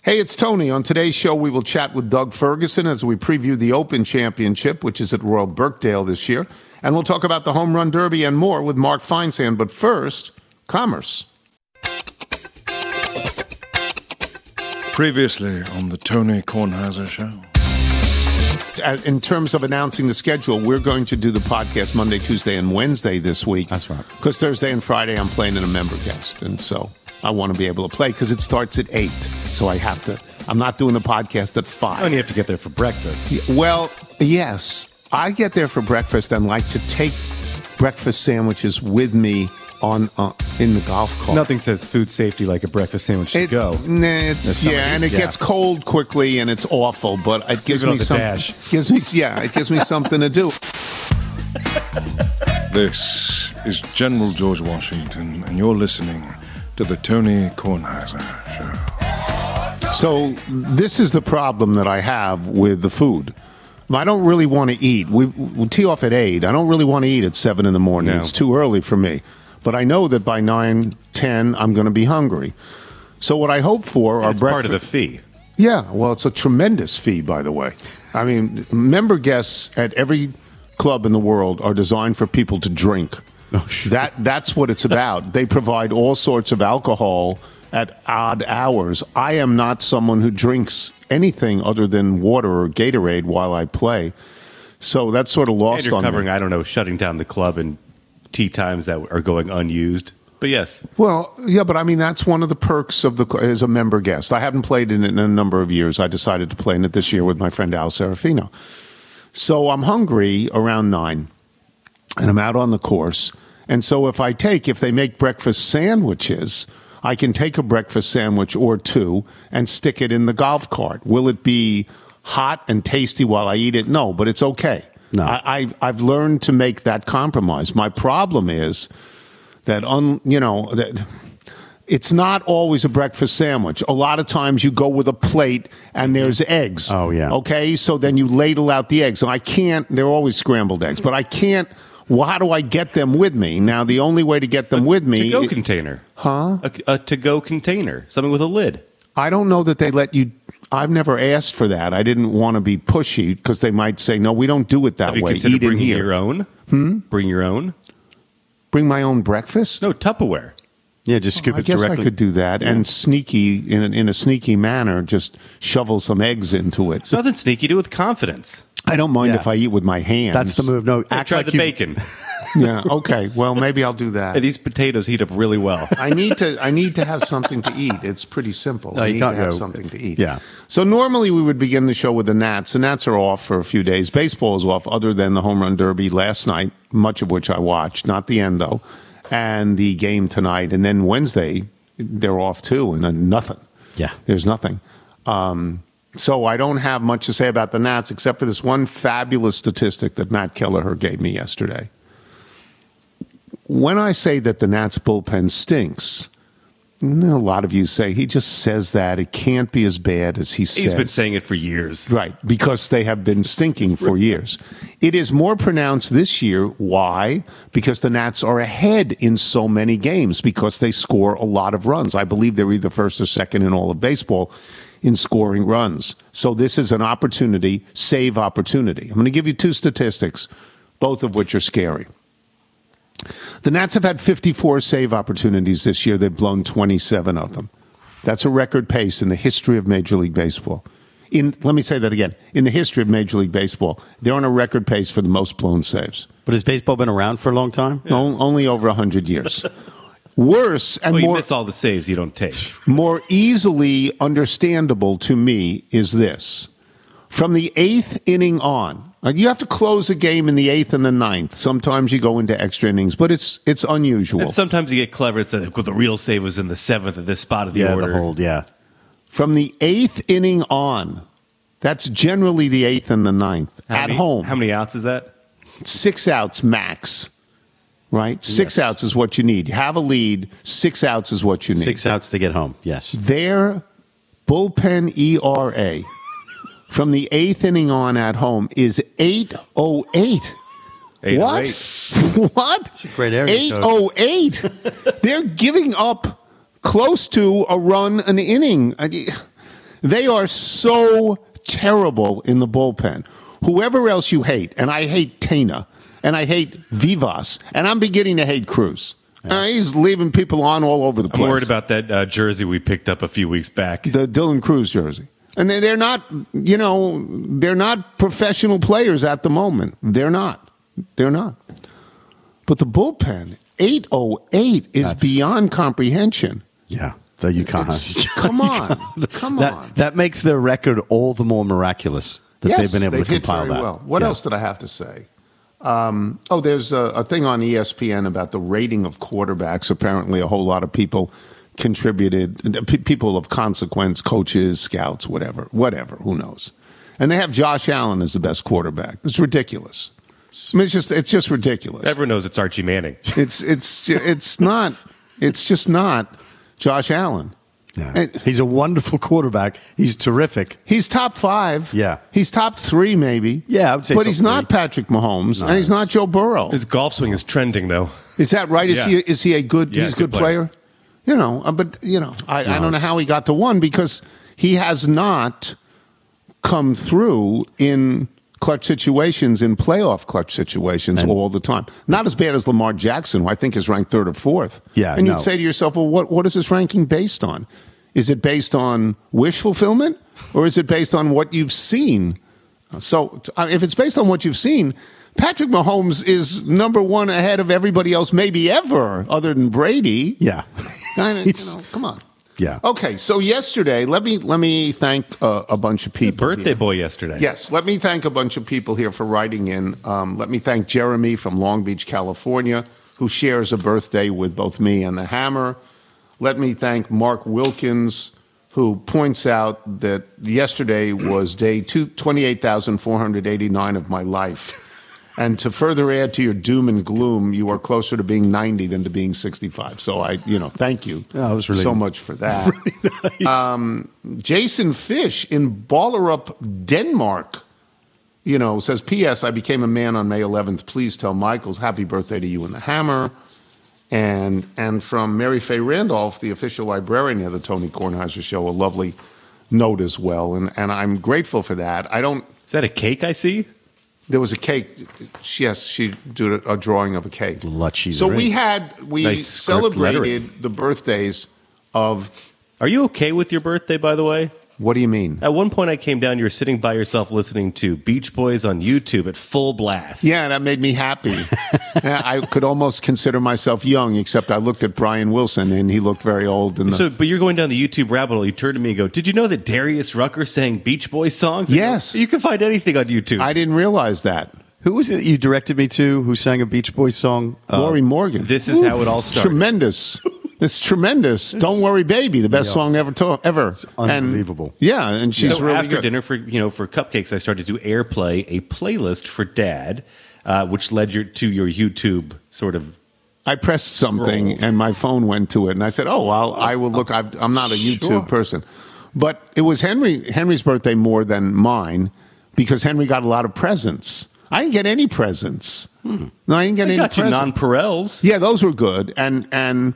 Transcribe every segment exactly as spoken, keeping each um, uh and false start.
Hey, it's Tony. On today's show, we will chat with Doug Ferguson as we preview the Open Championship, which is at Royal Birkdale this year. And we'll talk about the Home Run Derby and more with Mark Feinsand. But first, commerce. Previously on the Tony Kornheiser Show. In terms of announcing the schedule, we're going to do the podcast Monday, Tuesday, and Wednesday this week. That's right. Because Thursday and Friday, I'm playing in a member guest. And so I want to be able to play because it starts at eight. So I have to. I'm not doing the podcast at five. And you have to get there for breakfast. Well, yes. I get there for breakfast and like to take breakfast sandwiches with me on uh, in the golf cart. Nothing says food safety like a breakfast sandwich to it, go. Nah, it's, yeah, and it yeah. gets cold quickly, and it's awful. But it gives Leave it me on the some. dash. Gives me, yeah, it gives me something to do. This is General George Washington, and you're listening to the Tony Kornheiser Show. So this is the problem that I have with the food. I don't really want to eat. We, we tee off at eight. I don't really want to eat at seven in the morning. No. It's too early for me. But I know that by nine, ten, I'm going to be hungry. So what I hope for are It's breakfast. part of the fee. Yeah, well, it's a tremendous fee, by the way. I mean, member guests at every club in the world are designed for people to drink. Oh, sure. That that's what it's about. They provide all sorts of alcohol at odd hours. I am not someone who drinks anything other than water or Gatorade while I play. So that's sort of lost And you're on covering, me. I don't know, shutting down the club and tea times that are going unused. But yes. Well, yeah, but I mean, that's one of the perks of the as a member guest. I haven't played in it in a number of years. I decided to play in it this year with my friend Al Serafino. So I'm hungry around nine, and I'm out on the course. And so if I take, if they make breakfast sandwiches, I can take a breakfast sandwich or two and stick it in the golf cart. Will it be hot and tasty while I eat it? No, but it's okay. No. I, I, I've learned to make that compromise. My problem is that, un, you know, that it's not always a breakfast sandwich. A lot of times you go with a plate and there's eggs. Oh, yeah. Okay, so then you ladle out the eggs. And I can't, they're always scrambled eggs, but I can't, well, how do I get them with me? Now, the only way to get them with me... To-go container. Huh? A, a to-go container. Something with a lid. I don't know that they let you... I've never asked for that. I didn't want to be pushy because they might say, no, we don't do it that Have you way. considered Eat in bringing here. your own? Hmm? Bring your own? Bring my own breakfast? No, Tupperware. Yeah, just scoop I it guess directly. I could do that. And sneaky, in a, in a sneaky manner, just shovel some eggs into it. There's nothing sneaky. Do it with confidence. I don't mind Yeah. if I eat with my hands. That's the move. No, Hey, act try like the you, bacon. Yeah, okay. Well, maybe I'll do that. Hey, these potatoes heat up really well. I need to. I need to have something to eat. It's pretty simple. No, I you need can't to have go- something to eat. Yeah. So normally we would begin the show with the Nats. The Nats are off for a few days. Baseball is off, other than the Home Run Derby last night, much of which I watched. Not the end though, and the game tonight, and then Wednesday they're off too, and then nothing. Yeah. There's nothing. Um, so I don't have much to say about the Nats except for this one fabulous statistic that Matt Kelleher gave me yesterday. When I say that the Nats bullpen stinks, you know, a lot of you say he just says that. It can't be as bad as he says. He's been saying it for years. Right, because they have been stinking for years. It is more pronounced this year. Why? Because the Nats are ahead in so many games because they score a lot of runs. I believe they're either first or second in all of baseball in scoring runs. So this is an opportunity, save opportunity. I'm going to give you two statistics, both of which are scary. The Nats have had fifty-four save opportunities this year. They've blown twenty-seven of them. That's a record pace in the history of Major League Baseball. In, let me say that again. In the history of Major League Baseball, they're on a record pace for the most blown saves. But has baseball been around for a long time? O- only over one hundred years. Worse and Well, you more, miss all the saves you don't take. more easily understandable to me is this. From the eighth inning on, uh, you have to close a game in the eighth and the ninth. Sometimes you go into extra innings, but it's it's unusual. And sometimes you get clever and say, well, the real save was in the seventh at this spot of the Yeah, order. the hold, yeah. From the eighth inning on, that's generally the eighth and the ninth. How at many- home. How many outs is that? Six outs max, right? Six Yes. outs is what you need. You have a lead, six outs is what you need. Six outs to get home, yes. Their bullpen E R A from the eighth inning on at home is eight oh eight. Eight What? or eight. What? It's a great area eight oh eight. They're giving up close to a run an inning. They are so terrible in the bullpen. Whoever else you hate, and I hate Tena, and I hate Vivas, and I'm beginning to hate Cruz. Uh, he's leaving people on all over the place. I'm worried about that uh, jersey we picked up a few weeks back. The Dylan Cruz jersey. And they- they're not, you know, they're not professional players at the moment. They're not. They're not. But the bullpen, eight oh eight, is That's- beyond comprehension. Yeah. That you can't. It's- come on. Come on. That, that makes their record all the more miraculous that Yes, they've been able they've to hit compile very that. well. What Yeah. else did I have to say? Um, oh, there's a, a thing on E S P N about the rating of quarterbacks. Apparently, a whole lot of people contributed, p- people of consequence, coaches, scouts, whatever, whatever, who knows. And they have Josh Allen as the best quarterback. It's ridiculous. I mean, it's just, it's just ridiculous. Everyone knows it's Archie Manning. It's, it's, it's not, it's just not Josh Allen. Yeah. And- He's a wonderful quarterback. He's terrific. He's top five. Yeah. He's top three, maybe. Yeah, I would say But top he's not three. Patrick Mahomes, No, and he's not it's- Joe Burrow. His golf swing is trending, though. Is that right? Is Yeah. he is he a good? Yeah, he's a good good player. player. You know, uh, but you know, I, I No, don't know it's- how he got to one because he has not come through in clutch situations, in playoff clutch situations And- all the time. Not as bad as Lamar Jackson, who I think is ranked third or fourth. Yeah, and no. you'd say to yourself, well, what what is this ranking based on? Is it based on wish fulfillment, or is it based on what you've seen? So, uh, if it's based on what you've seen, Patrick Mahomes is number one ahead of everybody else, maybe ever, other than Brady. Yeah. I mean, you He's- know, come on. Yeah. Okay, so yesterday, let me let me thank uh, a bunch of people. Birthday here. boy yesterday. Yes, let me thank a bunch of people here for writing in. Um, let me thank Jeremy from Long Beach, California, who shares a birthday with both me and the Hammer. Let me thank Mark Wilkins, who points out that yesterday was day two, twenty-eight thousand four hundred eighty-nine of my life. And to further add to your doom and gloom, you are closer to being ninety than to being sixty-five. So I, you know, thank you Oh, that was really- so much for that. Um, Jason Fish in Ballerup, Denmark, you know, says, P S. I became a man on May eleventh. Please tell Michaels happy birthday to you and the Hammer. And and from Mary Faye Randolph, the official librarian of the Tony Kornheiser Show, a lovely note as well. And and I'm grateful for that. I don't. Is that a cake I see? There was a cake. Yes, she did a, a drawing of a cake. Lucky So ring. we had we Nice script celebrated lettering. the birthdays of. Are you okay with your birthday, by the way? What do you mean? At one point, I came down. You were sitting by yourself listening to Beach Boys on YouTube at full blast. Yeah, that made me happy. Yeah, I could almost consider myself young, except I looked at Brian Wilson and he looked very old. In the, So, but you're going down the YouTube rabbit hole. You turn to me and go, "Did you know that Darius Rucker sang Beach Boys songs?" I go, Yes. you can find anything on YouTube. I didn't realize that. Who was it you directed me to who sang a Beach Boys song? Uh, Lori Morgan. this is how it all started. Tremendous. It's tremendous. Don't worry, baby. The best Yeah. song ever. To, ever. It's unbelievable. yeah, and she's so really after good. dinner for you know for cupcakes, I started to airplay a playlist for Dad, uh, which led your, to your YouTube sort of. I pressed something Scroll. and my phone went to it, and I said, "Oh, I'll, I will look." I've, I'm not a YouTube Sure. person, but it was Henry Henry's birthday more than mine because Henry got a lot of presents. I didn't get any presents. No, I didn't get I any got you presents. nonpareils. Yeah, those were good, and and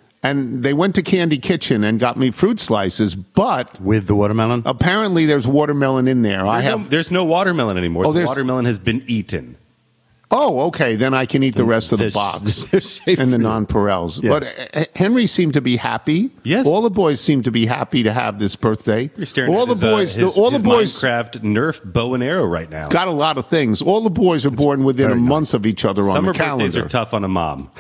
and they went to Candy Kitchen and got me fruit slices, but with the watermelon? apparently there's watermelon in there. I There's, have. no, there's no watermelon anymore. Oh, the there's- watermelon has been eaten. Oh, okay. Then I can eat the rest of the There's- box they're safe and the for you. nonpareils. Yes. But uh, Henry seemed to be happy. Yes. all the boys seemed to be happy to have this birthday. You're staring all at his, the boys, uh, his, the, all his the boys Minecraft Nerf bow and arrow right now. got a lot of things. All the boys are born within a very nice. month of each other on Summer the calendar. birthdays are tough on a mom.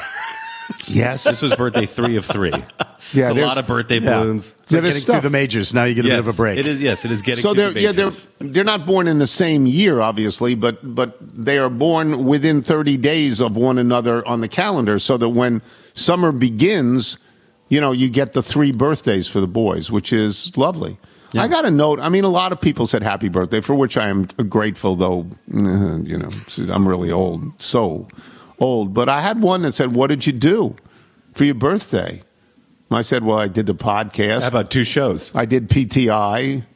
Yes, This was birthday three of three. yeah. It's a there's- lot of birthday Yeah. balloons. It's like Yeah, there's getting stuff. through the majors. Now you get a yes, bit of a break. It is. Yes, it is getting. So to they're the yeah they're majors. they're not born in the same year, obviously, but but they are born within thirty days of one another on the calendar, so that when summer begins, you know, you get the three birthdays for the boys, which is lovely. I got a note. I mean, a lot of people said happy birthday, for which I am grateful, though, uh, you know, I'm really old, so old. But I had one that said, "What did you do for your birthday?" I said, "Well, I did the podcast. How about two shows? I did P T I,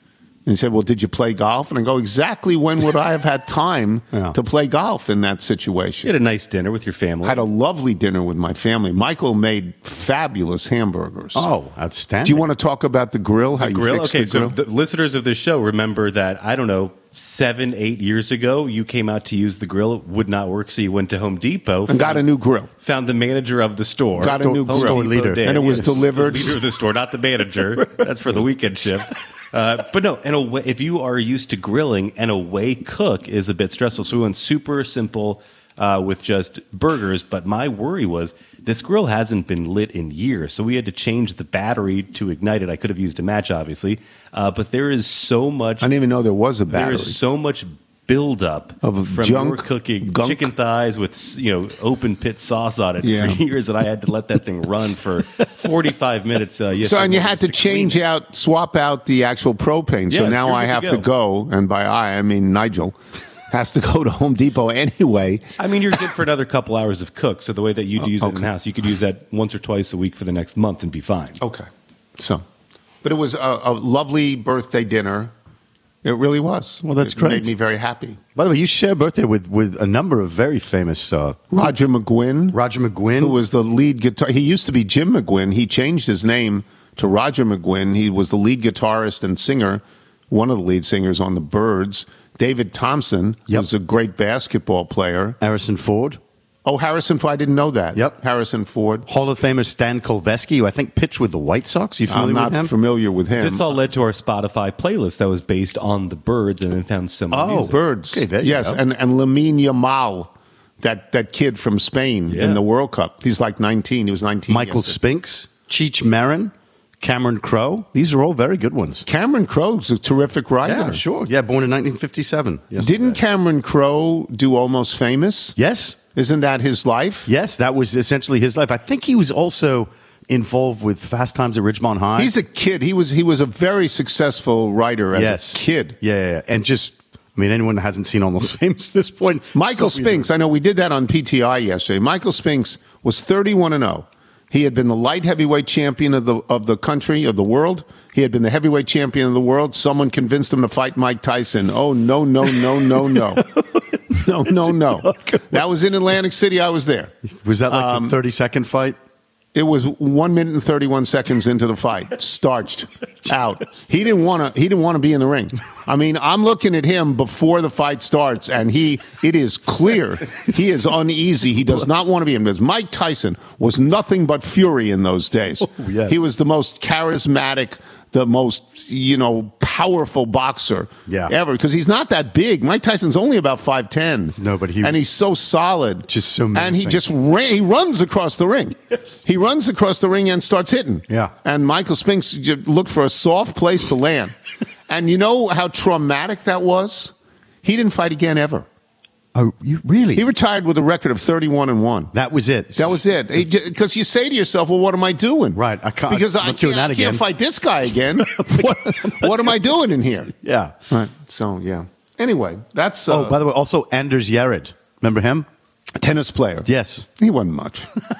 And he said, well, did you play golf? And I go, exactly when would I have had time Yeah. to play golf in that You situation? had a nice dinner with your family. I had a lovely dinner with my family. Michael made fabulous hamburgers. Oh, outstanding. Do you want to talk about the grill? How you grill. fixed Okay, the so grill? the listeners of this show remember that I don't know seven, eight years ago, you came out to use the grill. It would not work, so you went to Home Depot and got a new grill. found the manager of the store. Got a new Home grill. Depot leader. Dan, And it was yes, delivered- the leader of the store, not the manager. That's for the weekend shift. Uh, but no, and a way, if you are used to grilling, an away cook is a bit stressful. So we went super simple uh, with just burgers. But my worry was this grill hasn't been lit in years, so we had to change the battery to ignite it. I could have used a match, obviously, uh, but there is so much. I didn't even know there was a There battery. is so much buildup Of from junk, your cooking gunk. chicken thighs with you know open pit sauce on it Yeah. for years, and I had to let that thing run for forty-five minutes. Uh, So, yesterday and you morning had to just clean change it. out, swap out the actual propane. So Yeah, now you're I good to have to go. go, and by I, I mean Nigel, has to go to Home Depot anyway. I mean, you're good for another couple hours of cook. So the way that you'd use it in okay. house, you could use that once or twice a week for the next month and be fine. Okay. So, but it was a, a lovely birthday dinner. It really was. Well, that's it great. made me very happy. By the way, you share a birthday with, with a number of very famous uh, Roger McGuinn, Roger McGuinn. who was the lead guitar. He used to be Jim McGuinn. He changed his name to Roger McGuinn. He was the lead guitarist and singer, one of the lead singers on the Byrds. David Thompson, Yep. who's a great basketball player. Harrison Ford. Oh, Harrison Ford. I didn't know that. Yep. Harrison Ford. Hall of Famer Stan Kolveski, who I think pitched with the White Sox. You familiar I'm not with him? familiar with him. This all led to our Spotify playlist that was based on the Birds, and then found similar Oh, music. Birds. Okay, there you yes, go. and and Lamine Yamal, that that kid from Spain Yeah. in the World Cup. He's like nineteen. He was nineteen. Michael yesterday. Spinks, Cheech Marin, Cameron Crowe. These are all very good ones. Cameron Crowe's a terrific writer. Yeah, sure. Yeah, born in nineteen fifty-seven. Yes. Didn't Cameron Crowe do Almost Famous? Yes. Isn't that his life? Yes, that was essentially his life. I think he was also involved with Fast Times at Ridgemont High. He's a kid. He was he was a very successful writer as yes. a kid. Yeah, yeah, yeah. And just, I mean, anyone that hasn't seen Almost Famous at this point. Michael stop Spinks, I know we did that on P T I yesterday. Michael Spinks was thirty-one and oh. He had been the light heavyweight champion of the of the country, of the world. He had been the heavyweight champion of the world. Someone convinced him to fight Mike Tyson. Oh, no, no, no, no, no. No, no, no. That was in Atlantic City. I was there. Was that like Um, a thirty-second fight? It was one minute and thirty-one seconds into the fight, starched out. He didn't want to. He didn't want to be in the ring. I mean, I'm looking at him before the fight starts, and he. It is clear he is uneasy. He does not want to be in this. Mike Tyson was nothing but fury in those days. Oh, yes. He was the most charismatic, the most you know powerful boxer Yeah. ever. Because he's not that big. Mike Tyson's only about five ten. No, but he and was he's so solid, just so and he menacing. just ran, he runs across the ring. Yes. He runs across the ring and starts hitting. Yeah. And Michael Spinks j- looked for a soft place to land. And you know how traumatic that was? He didn't fight again ever. Oh, you really? He retired with a record of thirty-one and one. that was it. That was it. Because you say to yourself, well, what am I doing? Right, I can't- Because I'm I, not doing can't, that I can't again. fight this guy again. what what am I doing in here? Yeah. Right. So, yeah. Anyway, that's uh, Oh, by the way, also Anders Yared. Remember him? tennis player. Yes. He wasn't much.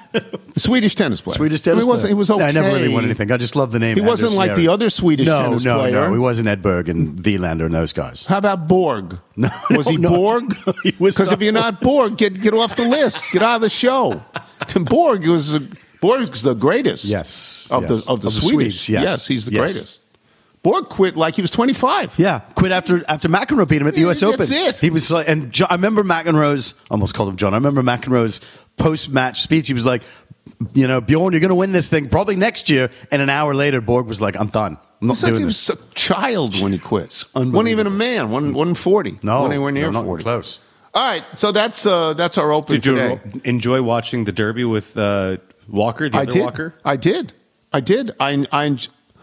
Swedish tennis player. Swedish I mean, tennis he wasn't, player. He was okay. No, I never really won anything. I just love the name. He wasn't Anders like Yared. the other Swedish no, tennis no, player. No, he wasn't Edberg and Wielander and those guys. How about Borg? No, was he no, Borg? he was Because not if you're not Borg, get get off the list. Get out of the show. Borg was Borg's the greatest. Yes, of yes. the of the Of the Swedish. Swedes, yes. he's the Yes. greatest. Borg quit like he was twenty-five. Yeah, quit after after McEnroe beat him at the Yeah, U S that's Open. it. He was like, and John, I remember McEnroe's. Almost called him John. I remember McEnroe's post match speech. He was like, you know, Bjorn, you're going to win this thing probably next year. And an hour later, Borg was like, I'm done. I'm not It's like doing he this. was a child when he quit. unbelievable. Wasn't even a man. Wasn't, wasn't forty. No, wasn't anywhere near no, not forty. close. All right, so that's uh, that's our open Did you today. enjoy watching the Derby with uh, Walker, the I other did. Walker? I did. I did. I I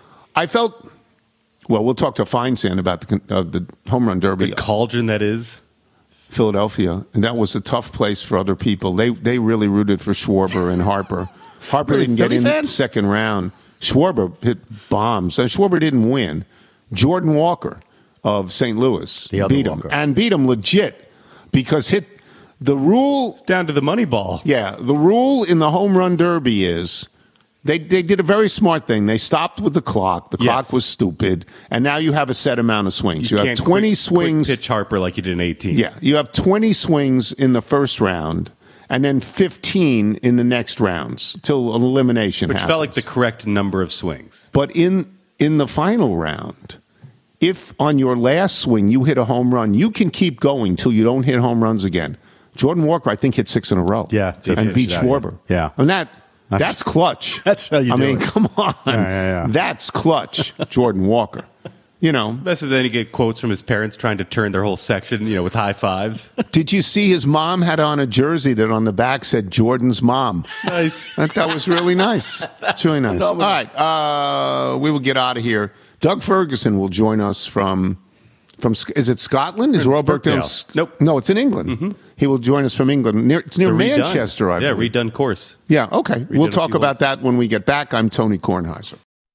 I felt. Well, we'll talk to Feinstein about the uh, the home run derby. The cauldron that is. Philadelphia, and that was a tough place for other people. They they really rooted for Schwarber and Harper. Harper Really, didn't get Philly in the fans? second round. Schwarber hit bombs. And Schwarber didn't win. Jordan Walker of Saint Louis The other beat him Walker. and beat him legit because hit the rule. Down to the money ball. Yeah, the rule in the home run derby is They they did a very smart thing. They stopped with the clock. The clock Yes. was stupid, and now you have a set amount of swings. You, have can't twenty quick- swings. quick pitch Harper like you did in eighteen. Yeah, you have twenty swings in the first round, and then fifteen in the next rounds till an elimination Which happens. felt like the correct number of swings. But in in the final round, if on your last swing you hit a home run, you can keep going till you don't hit home runs again. Jordan Walker, I think, hit six in a row. Yeah, he and did. beat Yeah, Schwarber. yeah. and that That's- that's, clutch. that's how you I do mean, it. come on. Yeah, yeah, yeah. That's clutch, Jordan Walker. You know, Best is then you get quotes from his parents trying to turn their whole section, you know, with high fives. did you see his mom had on a jersey that on the back said Jordan's mom? Nice. I thought that was really nice. It's really nice. phenomenal. All right, uh, we will get out of here. Doug Ferguson will join us from from Sc- is it Scotland? Is Royal Birkdale? Birkdale. Nope. No, it's in England. He will join us from England. Near, it's near The redone- Manchester, I Yeah, believe. redone course. Yeah, okay. We'll a talk few about holes. that when we get back. I'm Tony Kornheiser.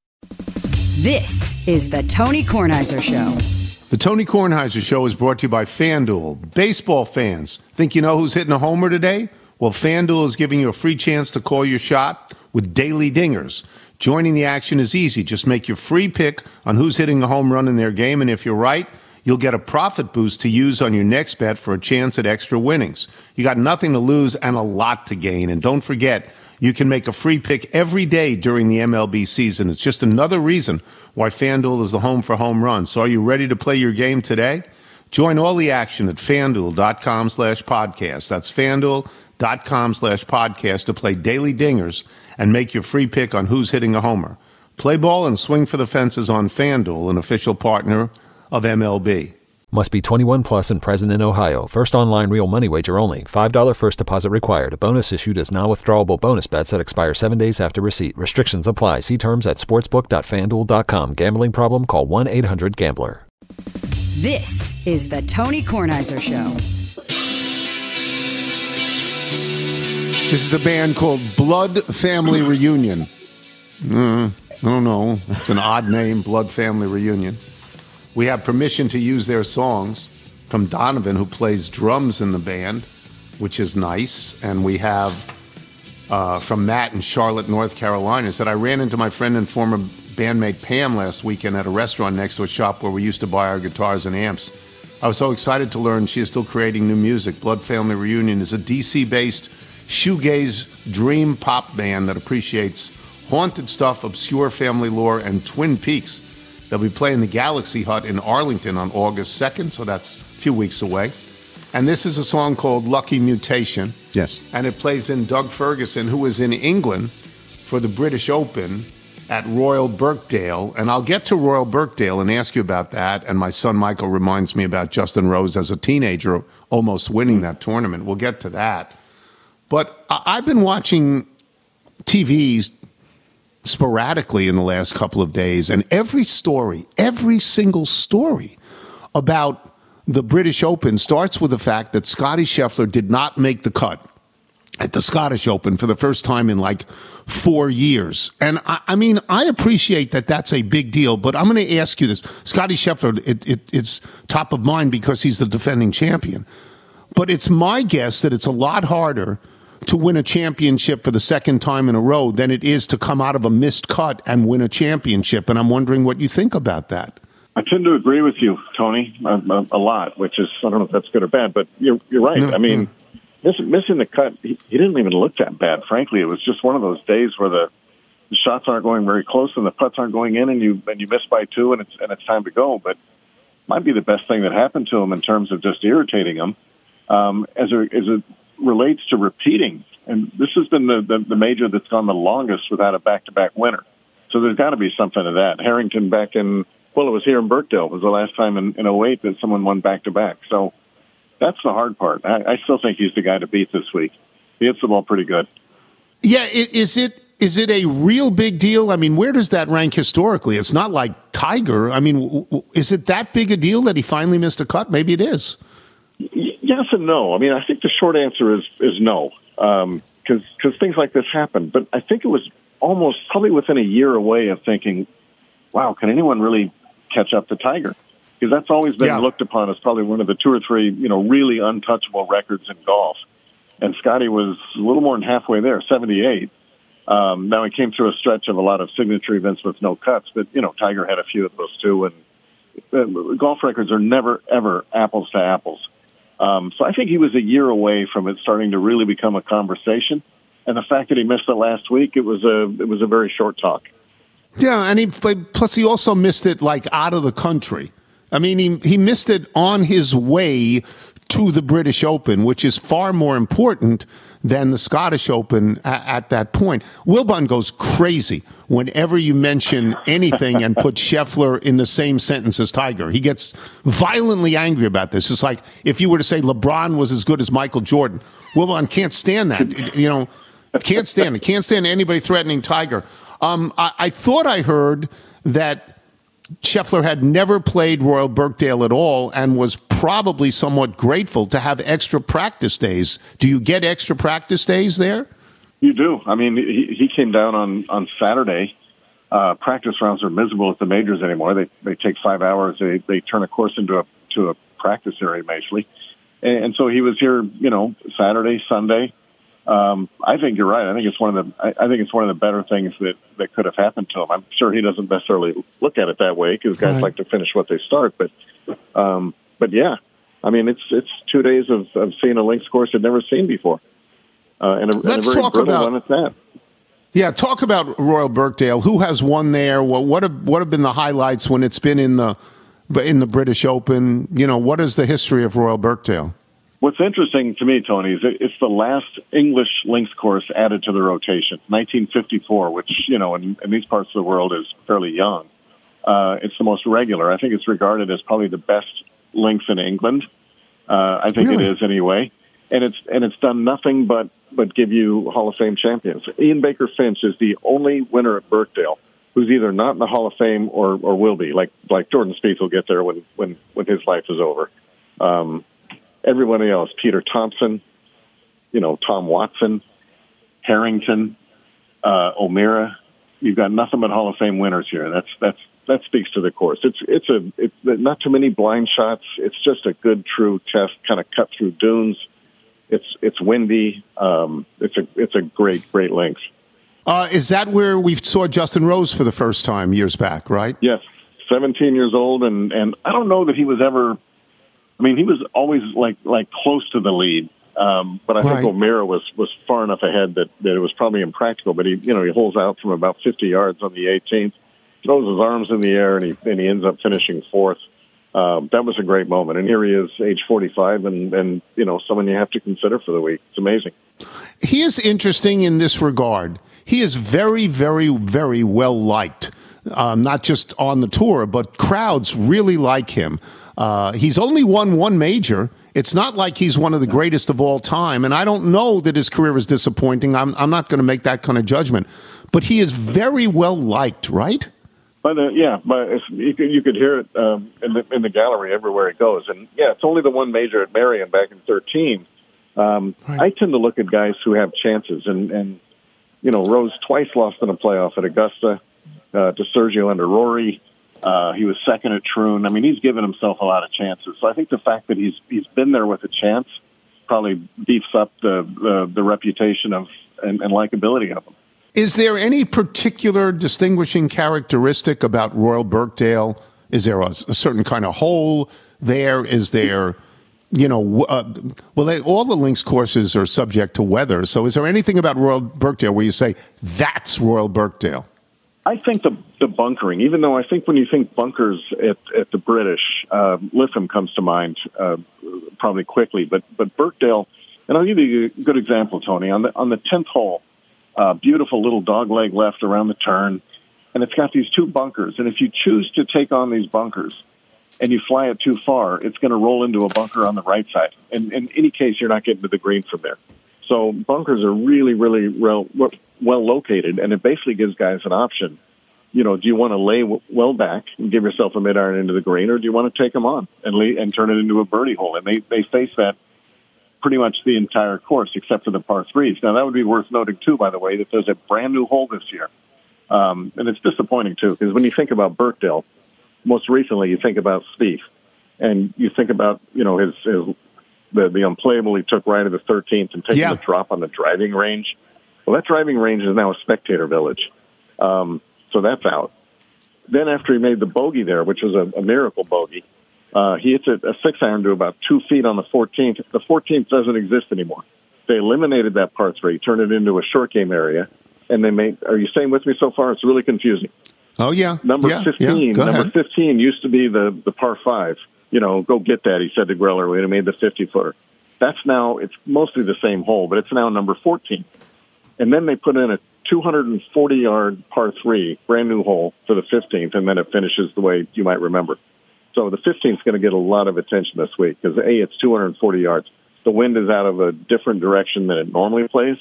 This is the Tony Kornheiser Show. The Tony Kornheiser Show is brought to you by FanDuel. Baseball fans, think you know who's hitting a homer today? Well, FanDuel is giving you a free chance to call your shot with daily dingers. Joining the action is easy. Just make your free pick on who's hitting a home run in their game, and if you're right, you'll get a profit boost to use on your next bet for a chance at extra winnings. You got nothing to lose and a lot to gain. And don't forget, you can make a free pick every day during the M L B season. It's just another reason why FanDuel is the home for home runs. So are you ready to play your game today? Join all the action at FanDuel.com slash podcast. That's FanDuel.com slash podcast to play daily dingers and make your free pick on who's hitting a homer. Play ball and swing for the fences on FanDuel, an official partner of M L B. Must be twenty-one plus and present in Ohio. First online real money wager only. five dollars first deposit required. A bonus issued as non-withdrawable bonus bets that expire seven days after receipt. Restrictions apply. See terms at sportsbook dot fan duel dot com. Gambling problem? Call one eight hundred gambler. This is the Tony Kornheiser Show. This is a band called Blood Family Reunion. Uh, I don't know. It's an odd name, Blood Family Reunion. We have permission to use their songs from Donovan, who plays drums in the band, which is nice. And we have uh, from Matt in Charlotte, North Carolina, said, I ran into my friend and former bandmate Pam last weekend at a restaurant next to a shop where we used to buy our guitars and amps. I was so excited to learn she is still creating new music. Blood Family Reunion is a D C-based shoegaze dream pop band that appreciates haunted stuff, obscure family lore, and Twin Peaks. They'll be playing the Galaxy Hut in Arlington on August second, so that's a few weeks away. And this is a song called Lucky Mutation. Yes. And it plays in Doug Ferguson, who was in England for the British Open at Royal Birkdale. And I'll get to Royal Birkdale and ask you about that. And my son Michael reminds me about Justin Rose as a teenager almost winning that tournament. We'll get to that. But I- I've been watching T Vs sporadically in the last couple of days, and every story, every single story about the British Open starts with the fact that Scottie Scheffler did not make the cut at the Scottish Open for the first time in like four years. And I, I mean, I appreciate that that's a big deal, but I'm going to ask you this. Scottie Scheffler, it, it, it's top of mind because he's the defending champion. But it's my guess that it's a lot harder to win a championship for the second time in a row than it is to come out of a missed cut and win a championship. And I'm wondering what you think about that. I tend to agree with you, Tony, a, a, a lot, which is, I don't know if that's good or bad, but you're, you're right. No, I mean, miss, missing the cut, he, he didn't even look that bad, frankly. It was just one of those days where the, the shots aren't going very close and the putts aren't going in, and you and you miss by two, and it's and it's time to go. But might be the best thing that happened to him in terms of just irritating him um, as, a, as it relates to repeating. And this has been the, the, the major that's gone the longest without a back-to-back winner. So there's got to be something to that. Harrington back in, well, it was here in Birkdale. It was the last time in, in oh eight that someone won back-to-back. So that's the hard part. I, I still think he's the guy to beat this week. He hits the ball pretty good. Yeah, i- is it is it a real big deal? I mean, where does that rank historically? It's not like Tiger. I mean, w- w- is it that big a deal that he finally missed a cut? Maybe it is. Y- yes and no. I mean, I think the short answer is is no, because um, because things like this happen. But I think it was almost probably within a year away of thinking, wow, can anyone really catch up to Tiger? Because that's always been Yeah. looked upon as probably one of the two or three, you know, really untouchable records in golf. And Scotty was a little more than halfway there, seventy-eight. Um, now he came through a stretch of a lot of signature events with no cuts, but you know Tiger had a few of those too. And uh, golf records are never ever apples to apples. Um, so I think he was a year away from it starting to really become a conversation. And the fact that he missed it last week, it was a it was a very short talk. Yeah, and he plus he also missed it like out of the country. I mean, he he missed it on his way to the British Open, which is far more important than the Scottish Open at, at that point. Wilbon goes crazy whenever you mention anything and put Scheffler in the same sentence as Tiger. He gets violently angry about this. It's like if you were to say LeBron was as good as Michael Jordan. Wilbon can't stand that. You know, can't stand it. Can't stand anybody threatening Tiger. Um, I, I thought I heard that Scheffler had never played Royal Birkdale at all and was probably somewhat grateful to have extra practice days. Do you get extra practice days there? You do. I mean, he, he came down on, on Saturday. Uh, practice rounds are miserable at the majors anymore. They they take five hours. They they turn a course into a to a practice area basically. And, and so he was here, you know, Saturday, Sunday. Um, I think you're right. I think it's one of the. I, I think it's one of the better things that, that could have happened to him. I'm sure he doesn't necessarily look at it that way because guys right. like to finish what they start. But, um, but yeah, I mean, it's it's two days of, of seeing a links course I'd never seen before, uh, and, a, Let's and a very talk brittle about, one at that. Yeah, talk about Royal Birkdale. Who has won there? What what have what have been the highlights when it's been in the in the British Open? You know, what is the history of Royal Birkdale? What's interesting to me, Tony, is it's the last English links course added to the rotation, nineteen fifty-four, which, you know, in, in these parts of the world is fairly young. Uh, it's the most regular. I think it's regarded as probably the best links in England. Uh, I think Really? it is anyway. And it's and it's done nothing but, but give you Hall of Fame champions. Ian Baker Finch is the only winner at Birkdale who's either not in the Hall of Fame or, or will be. Like like Jordan Spieth will get there when, when, when his life is over. Um Everybody else, Peter Thompson, you know, Tom Watson, Harrington, uh, O'Meara. You've got nothing but Hall of Fame winners here. That's that's that speaks to the course. It's it's a it's not too many blind shots. It's just a good, true test, kind of cut through dunes. It's it's windy. Um, it's a it's a great great links. Uh, is that where we saw Justin Rose for the first time years back? Right? Yes, seventeen years old, and and I don't know that he was ever. I mean, he was always like like close to the lead, um, but I right. think O'Meara was, was far enough ahead that, that it was probably impractical. But he, you know, he holds out from about fifty yards on the eighteenth, throws his arms in the air, and he and he ends up finishing fourth. Um, that was a great moment, and here he is, age forty-five, and and you know, someone you have to consider for the week. It's amazing. He is interesting in this regard. He is very, very, very well liked, um, not just on the tour, but crowds really like him. Uh, he's only won one major. It's not like he's one of the greatest of all time, and I don't know that his career is disappointing. I'm, I'm not going to make that kind of judgment, but he is very well liked, right? But uh, yeah, but it's, you could you could hear it um, in the in the gallery everywhere he goes, and yeah, it's only the one major at Merion back in thirteen. Um, right. I tend to look at guys who have chances, and and you know, Rose twice lost in a playoff at Augusta uh, to Sergio under Rory. Uh, he was second at Troon. I mean, he's given himself a lot of chances. So I think the fact that he's he's been there with a chance probably beefs up the the, the reputation of and, and likability of him. Is there any particular distinguishing characteristic about Royal Birkdale? Is there a, a certain kind of hole there? Is there, you know, uh, well, they, all the links courses are subject to weather. So is there anything about Royal Birkdale where you say, that's Royal Birkdale? I think the the bunkering, even though I think when you think bunkers at, at the British, uh, Lytham comes to mind uh, probably quickly, but but Birkdale, and I'll give you a good example, Tony. On the on the tenth hole, uh, beautiful little dogleg left around the turn, and it's got these two bunkers. And if you choose to take on these bunkers and you fly it too far, it's going to roll into a bunker on the right side. And in any case, you're not getting to the green from there. So bunkers are really, really well, well located, and it basically gives guys an option. You know, do you want to lay well back and give yourself a mid-iron into the green, or do you want to take them on and lay, and turn it into a birdie hole? And they, they face that pretty much the entire course, except for the par threes. Now, that would be worth noting, too, by the way, that there's a brand-new hole this year. Um, and it's disappointing, too, because when you think about Birkdale, most recently you think about Spieth, and you think about, you know, his, his the, the unplayable he took right at the thirteenth and taking Yeah. the drop on the driving range. Well, that driving range is now a spectator village. Um, so that's out. Then after he made the bogey there, which was a, a miracle bogey, uh, he hits a, a six iron to about two feet on the fourteenth. The fourteenth doesn't exist anymore. They eliminated that par three, turned it into a short game area, and they made. Are you staying with me so far? It's really confusing. Oh yeah, Number yeah, fifteen. Yeah. Go number ahead. fifteen used to be the the par five. You know, go get that. He said to Greller when he made the fifty footer. That's now. It's mostly the same hole, but it's now number fourteen. And then they put in a two hundred forty yard par three, brand new hole for the fifteenth, and then it finishes the way you might remember. So the fifteenth is going to get a lot of attention this week because, A, it's two hundred forty yards. The wind is out of a different direction than it normally plays.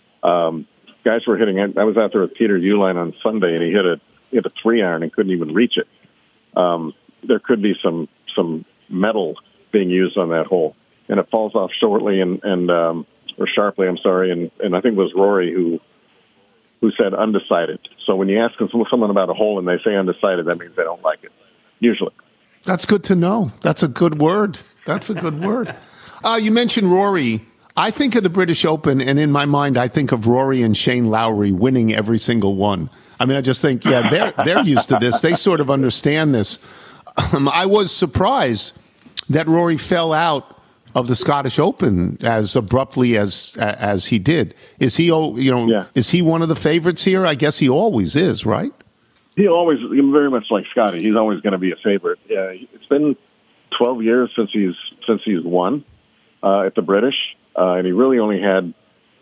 Um, guys were hitting it. I was out there with Peter Uline on Sunday, and he hit a, he hit a three iron and couldn't even reach it. Um, there could be some, some metal being used on that hole, and it falls off shortly and, and um, or sharply, I'm sorry, and, and I think it was Rory who who said undecided. So when you ask someone about a hole and they say undecided, that means they don't like it, usually. That's good to know. That's a good word. That's a good word. Uh, you mentioned Rory. I think of the British Open, and in my mind, I think of Rory and Shane Lowry winning every single one. I mean, I just think, yeah, they're they're used to this. They sort of understand this. Um, I was surprised that Rory fell out of the Scottish Open as abruptly as as he did. Is he, you know, yeah. is he one of the favorites here? I guess he always is, right? He always, very much like Scotty, he's always going to be a favorite. Yeah, it's been twelve years since he's since he's won uh, at the British, uh, and he really only had.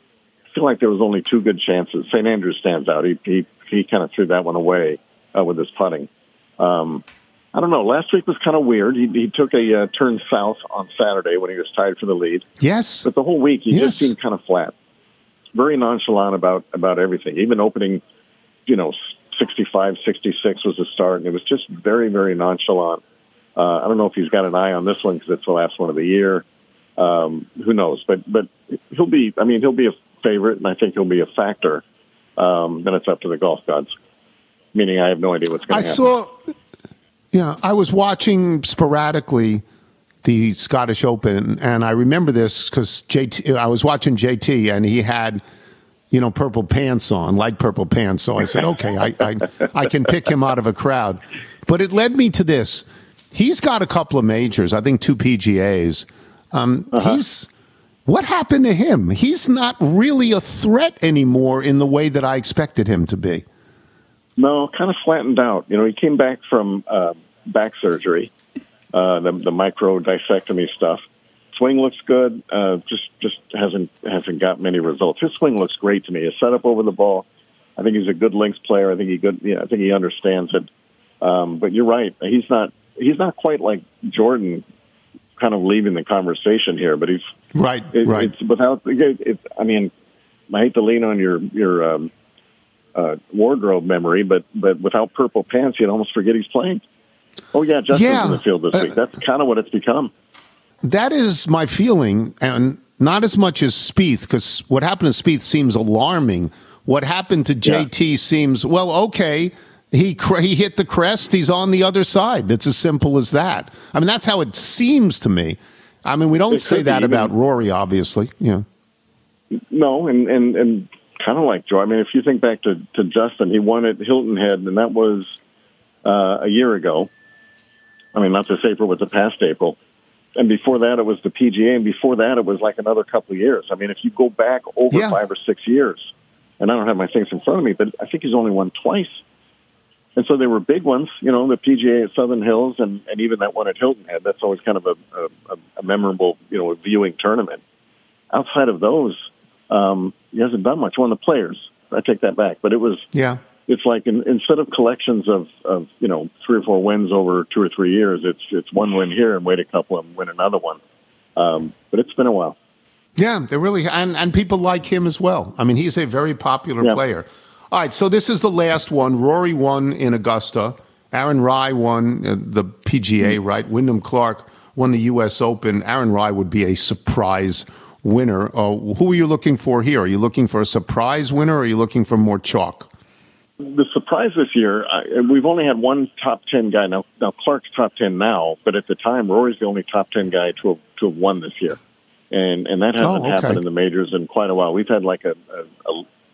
I feel like there was only two good chances. Saint Andrews stands out. He he he kind of threw that one away uh, with his putting. Um, I don't know. Last week was kind of weird. He, he took a uh, turn south on Saturday when he was tied for the lead. Yes. But the whole week, he yes. just seemed kind of flat. Very nonchalant about, about everything. Even opening, you know, sixty-five, sixty-six was the start, and it was just very, very nonchalant. Uh, I don't know if he's got an eye on this one because it's the last one of the year. Um, who knows? But but he'll be, I mean, he'll be a favorite, and I think he'll be a factor. Um, then it's up to the golf gods. Meaning I have no idea what's going I to happen. saw... Yeah, I was watching sporadically the Scottish Open, and I remember this because J T. I was watching J T, and he had, you know, purple pants on, light purple pants. So I said, okay, I, I I can pick him out of a crowd. But it led me to this. He's got a couple of majors, I think two P G As. Um, uh-huh. He's what happened to him? He's not really a threat anymore in the way that I expected him to be. No, kind of flattened out. You know, he came back from uh, back surgery, uh, the, the micro dissectomy stuff. Swing looks good. Uh, just just hasn't hasn't got many results. His swing looks great to me. His setup over the ball. I think he's a good links player. I think he good. Yeah, I think he understands it. Um, but you're right. He's not. He's not quite like Jordan, kind of leaving the conversation here. But he's right. It, right. It's without. It, it, I mean, I hate to lean on your your. Um, Uh, wardrobe memory, but but without purple pants, you'd almost forget he's playing. Oh yeah, Justin's yeah. in the field this week. That's kind of what it's become. That is my feeling, and not as much as Spieth, because what happened to Spieth seems alarming. What happened to J T yeah. seems, well, okay, he he hit the crest, he's on the other side. It's as simple as that. I mean, that's how it seems to me. I mean, we don't it say that even, about Rory, obviously. Yeah. No, and and and. Kind of like Joe. I mean, if you think back to, to Justin, he won at Hilton Head, and that was uh, a year ago. I mean, not this April, but the past April. And before that, it was the P G A, and before that, it was like another couple of years. I mean, if you go back over yeah. five or six years, and I don't have my things in front of me, but I think he's only won twice. And so they were big ones, you know, the P G A at Southern Hills, and, and even that one at Hilton Head. That's always kind of a, a, a memorable, you know, viewing tournament. Outside of those, Um, he hasn't done much. Won the Players. I take that back. But it was, yeah. It's like in, instead of collections of, of, you know, three or four wins over two or three years, it's it's one win here and wait a couple and win another one. Um, but it's been a while. Yeah, they really, and, and people like him as well. I mean, he's a very popular yeah. player. All right, so this is the last one. Rory won in Augusta. Aaron Rai won uh, the P G A, mm-hmm. right? Wyndham Clark won the U S Open. Aaron Rai would be a surprise winner. Uh, who are you looking for here? Are you looking for a surprise winner, or are you looking for more chalk? The surprise this year, I, we've only had one top ten guy. Now, now Clark's top ten now, but at the time, Rory's the only top ten guy to have, to have won this year. And and that hasn't oh, okay. happened in the majors in quite a while. We've had like a, a, a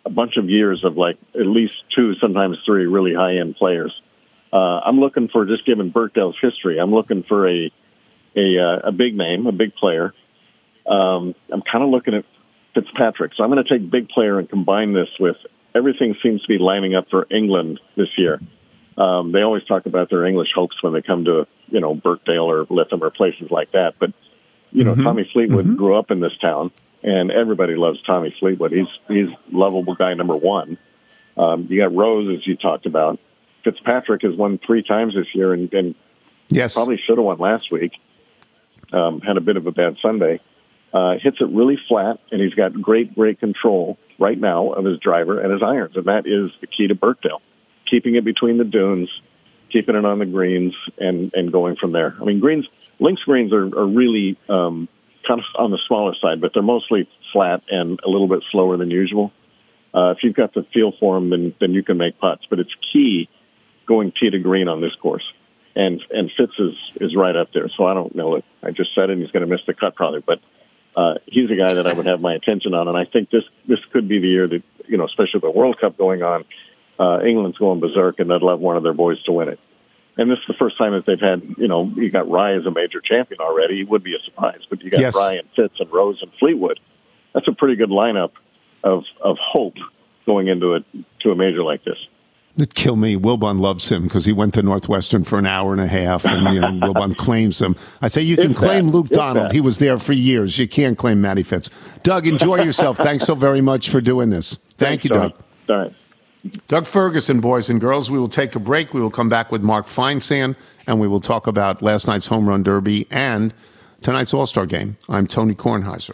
a bunch of years of like at least two, sometimes three really high-end players. Uh, I'm looking for, just given Birkdale's history, I'm looking for a a, uh, a big name, a big player. Um, I'm kind of looking at Fitzpatrick. So I'm going to take big player and combine this with everything seems to be lining up for England this year. Um, they always talk about their English hopes when they come to, you know, Birkdale or Lytham or places like that. But, you know, mm-hmm. Tommy Fleetwood mm-hmm. grew up in this town, and everybody loves Tommy Fleetwood. He's he's lovable guy number one. Um, you got Rose, as you talked about. Fitzpatrick has won three times this year and, and yes. probably should have won last week. Um, had a bit of a bad Sunday. Uh, hits it really flat, and he's got great, great control right now of his driver and his irons, and that is the key to Birkdale. Keeping it between the dunes, keeping it on the greens, and, and going from there. I mean, greens, links greens are, are really um, kind of on the smaller side, but they're mostly flat and a little bit slower than usual. Uh, if you've got the feel for them, then, then you can make putts, but it's key going tee to green on this course. And and Fitz is, is right up there, so I don't know it. I just said it, and he's going to miss the cut probably, but uh, he's a guy that I would have my attention on, and I think this, this could be the year that, you know, especially with the World Cup going on, Uh, England's going berserk, and they'd love one of their boys to win it. And this is the first time that they've had, you know, you got Rye as a major champion already. It would be a surprise, but you got yes. Rye and Fitz and Rose and Fleetwood. That's a pretty good lineup of of hope going into a to a major like this. It'd kill me. Wilbon loves him because he went to Northwestern for an hour and a half, and you know, Wilbon claims him. I say you can It's claim that. Luke It's Donald. that. He was there for years. You can't claim Matty Fitz. Doug, enjoy yourself. Thanks so very much for doing this. Thank Thanks, you, Tony. Doug. All right. Doug Ferguson, boys and girls. We will take a break. We will come back with Mark Feinsand, and we will talk about last night's home run derby and tonight's All-Star game. I'm Tony Kornheiser.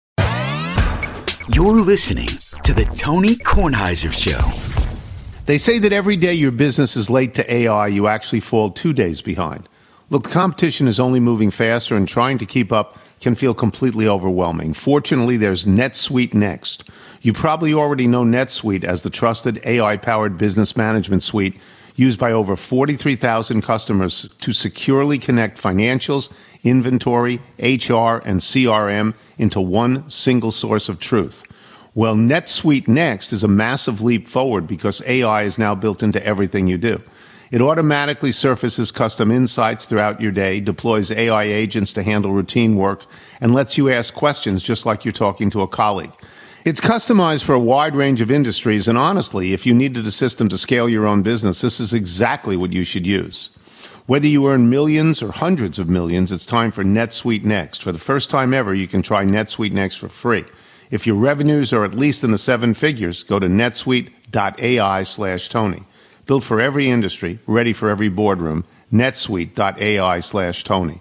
You're listening to the Tony Kornheiser Show. They say that every day your business is late to A I, you actually fall two days behind. Look, the competition is only moving faster, and trying to keep up can feel completely overwhelming. Fortunately, there's NetSuite Next. You probably already know NetSuite as the trusted A I-powered business management suite used by over forty-three thousand customers to securely connect financials, inventory, H R, and C R M into one single source of truth. Well, NetSuite Next is a massive leap forward because A I is now built into everything you do. It automatically surfaces custom insights throughout your day, deploys A I agents to handle routine work, and lets you ask questions just like you're talking to a colleague. It's customized for a wide range of industries, and honestly, if you needed a system to scale your own business, this is exactly what you should use. Whether you earn millions or hundreds of millions, it's time for NetSuite Next. For the first time ever, you can try NetSuite Next for free. If your revenues are at least in the seven figures, go to netsuite.ai slash Tony. Built for every industry, ready for every boardroom, netsuite.ai slash Tony.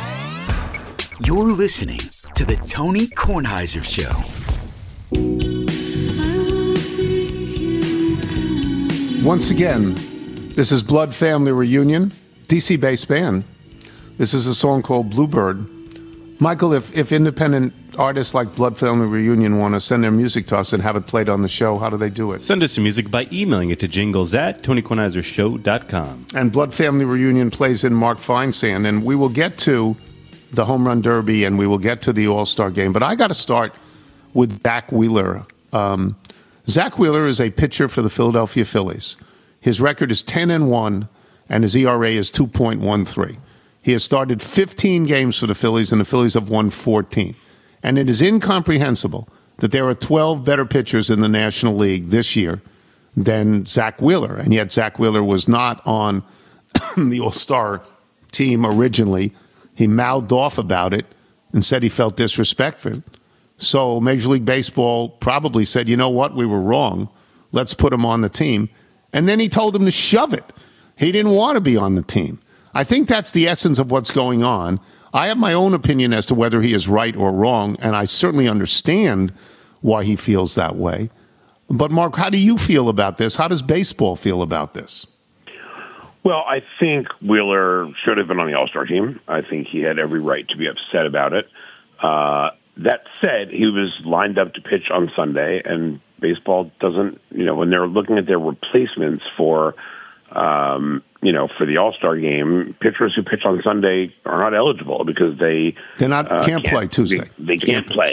You're listening to the Tony Kornheiser Show. Once again, this is Blood Family Reunion, D C-based band. This is a song called Bluebird. Michael, if, if independent artists like Blood Family Reunion want to send their music to us and have it played on the show, how do they do it? Send us your music by emailing it to jingles at tony kornheiser show dot com. And Blood Family Reunion plays in Mark Feinsand, and we will get to the Home Run Derby and we will get to the All-Star game. But I got to start with Zack Wheeler. Um, Zack Wheeler is a pitcher for the Philadelphia Phillies. His record is ten and one, and his E R A is two point one three. He has started fifteen games for the Phillies, and the Phillies have won fourteen. And it is incomprehensible that there are twelve better pitchers in the National League this year than Zack Wheeler. And yet Zack Wheeler was not on the All-Star team originally. He mouthed off about it and said he felt disrespected. So Major League Baseball probably said, you know what, we were wrong. Let's put him on the team. And then he told him to shove it. He didn't want to be on the team. I think that's the essence of what's going on. I have my own opinion as to whether he is right or wrong, and I certainly understand why he feels that way. But, Mark, how do you feel about this? How does baseball feel about this? Well, I think Wheeler should have been on the All-Star team. I think he had every right to be upset about it. Uh, that said, he was lined up to pitch on Sunday, and baseball doesn't, you know, when they're looking at their replacements for Um, you know, for the All-Star game, pitchers who pitch on Sunday are not eligible because they They're not uh, can't, can't play Tuesday. They, they can't, can't play,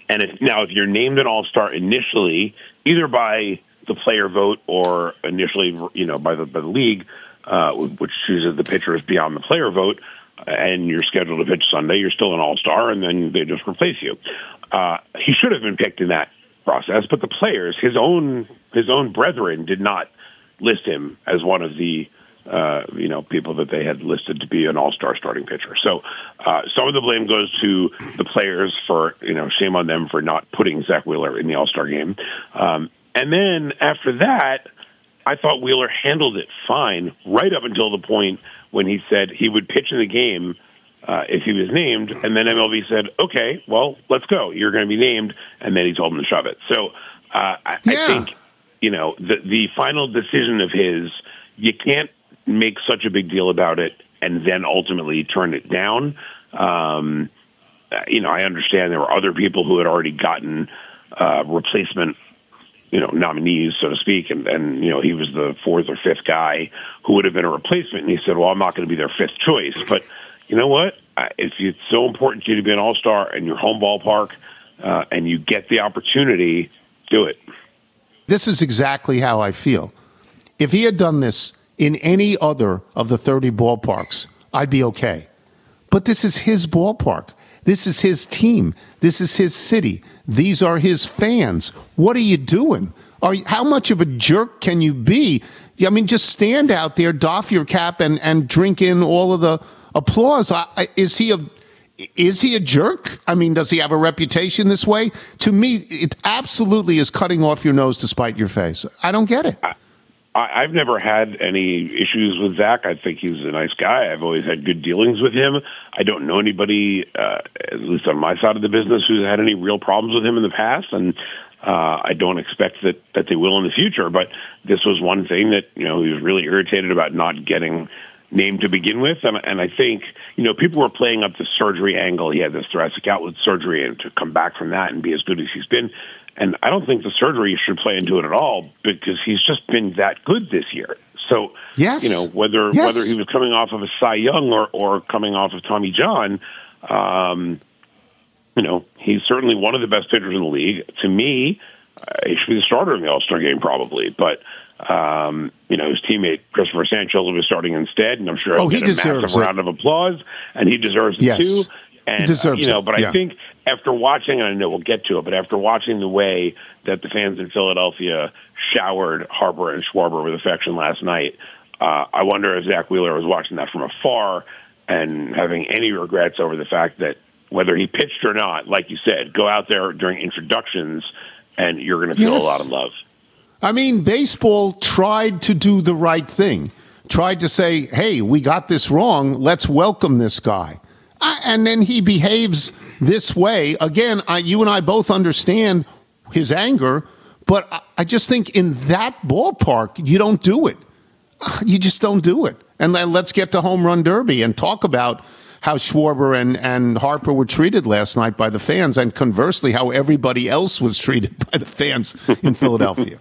and if now if you're named an All-Star initially, either by the player vote or initially, you know, by the by the league, uh, which chooses the pitchers beyond the player vote, and you're scheduled to pitch Sunday, you're still an All-Star, and then they just replace you. Uh, he should have been picked in that process, but the players, his own his own brethren, did not list him as one of the uh, you know people that they had listed to be an All-Star starting pitcher. So uh, some of the blame goes to the players for, you know, shame on them for not putting Zach Wheeler in the All-Star game. Um, and then after that, I thought Wheeler handled it fine right up until the point when he said he would pitch in the game uh, if he was named, and then M L B said, okay, well, let's go. You're going to be named, and then he told him to shove it. So uh, I, yeah. I think, you know, the, the final decision of his, you can't make such a big deal about it and then ultimately turn it down. Um, you know, I understand there were other people who had already gotten uh, replacement you know, nominees, so to speak, and, and, you know, he was the fourth or fifth guy who would have been a replacement, and he said, well, I'm not going to be their fifth choice. But you know what? If it's so important to you to be an All-Star in your home ballpark uh, and you get the opportunity, do it. This is exactly how I feel. If he had done this in any other of the thirty ballparks, I'd be okay. But this is his ballpark. This is his team. This is his city. These are his fans. What are you doing? Are you, how much of a jerk can you be? I mean, just stand out there, doff your cap, and, and drink in all of the applause. I, I, is he a is he a jerk? I mean, does he have a reputation this way? To me, it absolutely is cutting off your nose to spite your face. I don't get it. I, I've never had any issues with Zach. I think he's a nice guy. I've always had good dealings with him. I don't know anybody, uh, at least on my side of the business, who's had any real problems with him in the past, and uh, I don't expect that, that they will in the future. But this was one thing that, you know, he was really irritated about not getting named to begin with. And, and I think, you know, people were playing up the surgery angle. He had this thoracic outlet surgery, and to come back from that and be as good as he's been. And I don't think the surgery should play into it at all, because he's just been that good this year. So, yes. you know, whether yes. whether he was coming off of a Cy Young or, or coming off of Tommy John, um, you know, he's certainly one of the best pitchers in the league. To me, uh, he should be the starter in the All-Star game probably. But, um, you know, his teammate Christopher Sanchez was starting instead, and I'm sure he'll oh, he get a deserves massive it. round of applause, and he deserves it yes. too. And, he deserves uh, you know, it. but yeah. I think after watching, and I know we'll get to it, but after watching the way that the fans in Philadelphia showered Harper and Schwarber with affection last night, uh, I wonder if Zach Wheeler was watching that from afar and having any regrets over the fact that whether he pitched or not, like you said, go out there during introductions and you're going to feel yes. a lot of love. I mean, baseball tried to do the right thing, tried to say, hey, we got this wrong. Let's welcome this guy. Uh, and then he behaves this way. Again, I, you and I both understand his anger, but I, I just think in that ballpark, you don't do it. Uh, you just don't do it. And then let's get to Home Run Derby and talk about how Schwarber and, and Harper were treated last night by the fans, and conversely, how everybody else was treated by the fans in Philadelphia.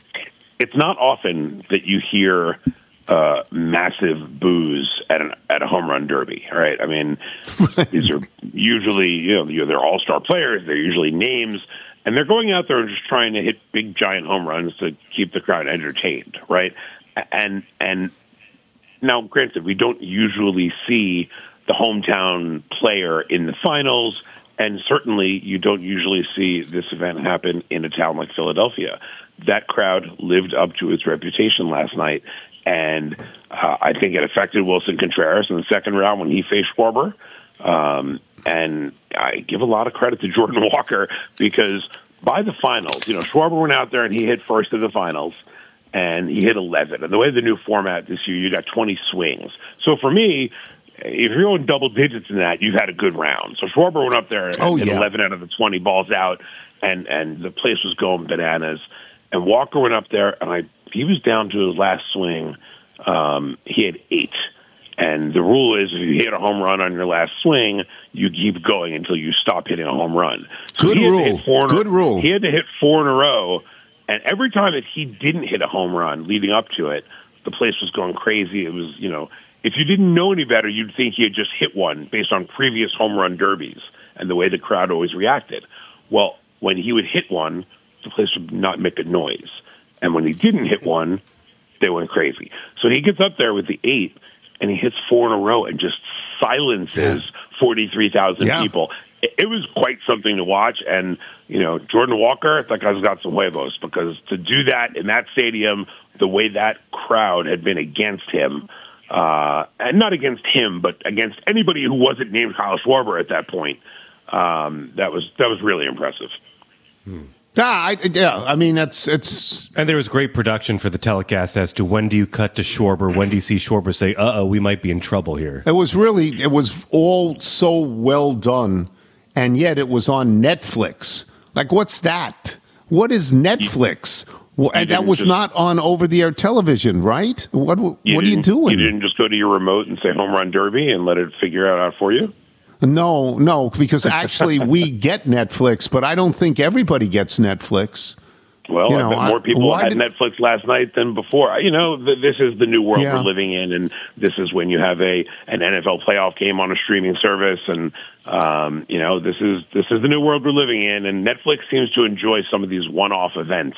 It's not often that you hear uh, massive boos at an at a home run derby, right? I mean, right. These are usually, you know, they're all-star players. They're usually names, and they're going out there and just trying to hit big, giant home runs to keep the crowd entertained, right? And and now, granted, we don't usually see the hometown player in the finals, and certainly you don't usually see this event happen in a town like Philadelphia. That crowd lived up to its reputation last night, and uh, I think it affected Wilson Contreras in the second round when he faced Schwarber. Um, and I give a lot of credit to Jordan Walker, because by the finals, you know, Schwarber went out there and he hit first in the finals, and he hit eleven. And the way the new format this year, you got twenty swings. So for me, if you're going double digits in that, you've had a good round. So Schwarber went up there and oh, hit yeah. eleven out of the twenty balls out, and, and the place was going bananas. And Walker went up there, and I he was down to his last swing. Um, he had eight. And the rule is if you hit a home run on your last swing, you keep going until you stop hitting a home run. So Good rule. Good a, rule. He had to hit four in a row. And every time that he didn't hit a home run leading up to it, the place was going crazy. It was, you know, if you didn't know any better, you'd think he had just hit one based on previous home run derbies and the way the crowd always reacted. Well, when he would hit one, the place would not make a noise. And when he didn't hit one, they went crazy. So he gets up there with the eight, and he hits four in a row and just silences forty-three thousand Yeah. people. It, it was quite something to watch. And, you know, Jordan Walker, that guy's got some huevos, because to do that in that stadium, the way that crowd had been against him, uh, and not against him, but against anybody who wasn't named Kyle Schwarber at that point, um, that was that was really impressive. Hmm. Yeah, I, yeah, I mean, that's it's. And there was great production for the telecast as to when do you cut to Schwarber, when do you see Schwarber say, uh oh, we might be in trouble here. It was really, it was all so well done, and yet it was on Netflix. Like, what's that? What is Netflix? Well, and that was just- not on over-the-air television, right? What What are you didn't- doing? You didn't just go to your remote and say home run derby and let it figure it out for you? No, no, because actually we get Netflix, but I don't think everybody gets Netflix. Well, You I know, bet I- more people why had did- Netflix last night than before. You know, th- this is the new world Yeah. we're living in, and this is when you have a an N F L playoff game on a streaming service, and um, you know, this is this is the new world we're living in. And Netflix seems to enjoy some of these one-off events,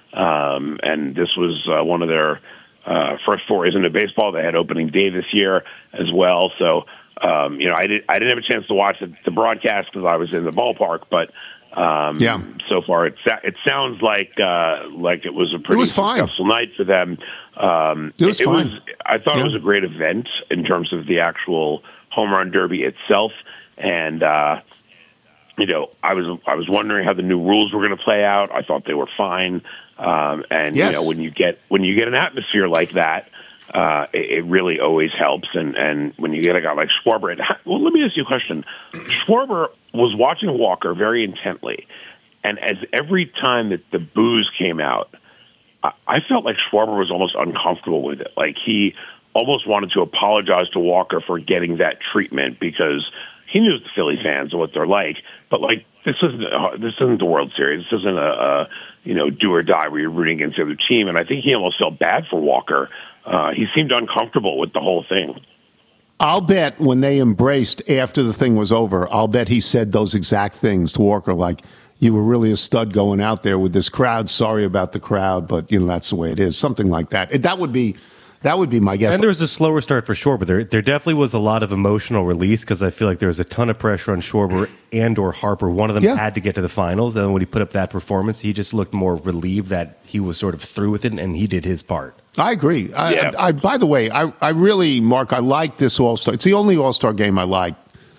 um, and this was uh, one of their uh, first forays into baseball. They had opening day this year as well, so. Um, you know, I, did, I didn't have a chance to watch the, the broadcast because I was in the ballpark, but um, Yeah. so far it, sa- it sounds like uh, like it was a pretty was fine. successful night for them. Um, It was fine. I thought Yeah. it was a great event in terms of the actual home run derby itself, and uh, you know, I was I was wondering how the new rules were going to play out. I thought they were fine, um, and Yes. you know, when you get when you get an atmosphere like that. Uh, it, it really always helps, and, and when you get a guy like Schwarber, and, well, let me ask you a question. Schwarber was watching Walker very intently, and as every time that the boos came out, I, I felt like Schwarber was almost uncomfortable with it. Like he almost wanted to apologize to Walker for getting that treatment because he knew the Philly fans and what they're like. But like this isn't uh, this isn't the World Series. This isn't a, a you know do or die where you're rooting against the other team. And I think he almost felt bad for Walker. Uh, he seemed uncomfortable with the whole thing. I'll bet when they embraced after the thing was over, I'll bet he said those exact things to Walker, like, you were really a stud going out there with this crowd. Sorry about the crowd, but, you know, that's the way it is. Something like that. It- That would be that would be my guess. And there was a slower start for Schwarber. There, there definitely was a lot of emotional release because I feel like there was a ton of pressure on Schwarber and or Harper. One of them Yeah. had to get to the finals. And when he put up that performance, he just looked more relieved that he was sort of through with it and he did his part. I agree. I, Yeah. I, I, by the way, I, I really, Mark, I like this All-Star. It's the only All-Star game I like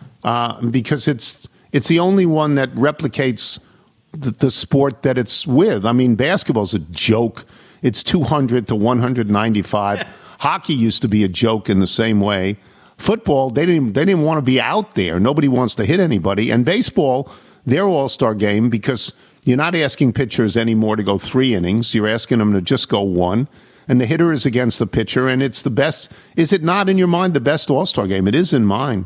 uh, because it's it's the only one that replicates the, the sport that it's with. I mean, basketball's a joke. It's two hundred to one ninety-five. Hockey used to be a joke in the same way. Football, they didn't they didn't want to be out there. Nobody wants to hit anybody. And baseball, their All-Star game, because you're not asking pitchers anymore to go three innings. You're asking them to just go one. And the hitter is against the pitcher, and it's the best. Is it not in your mind the best All-Star game? It is in mine.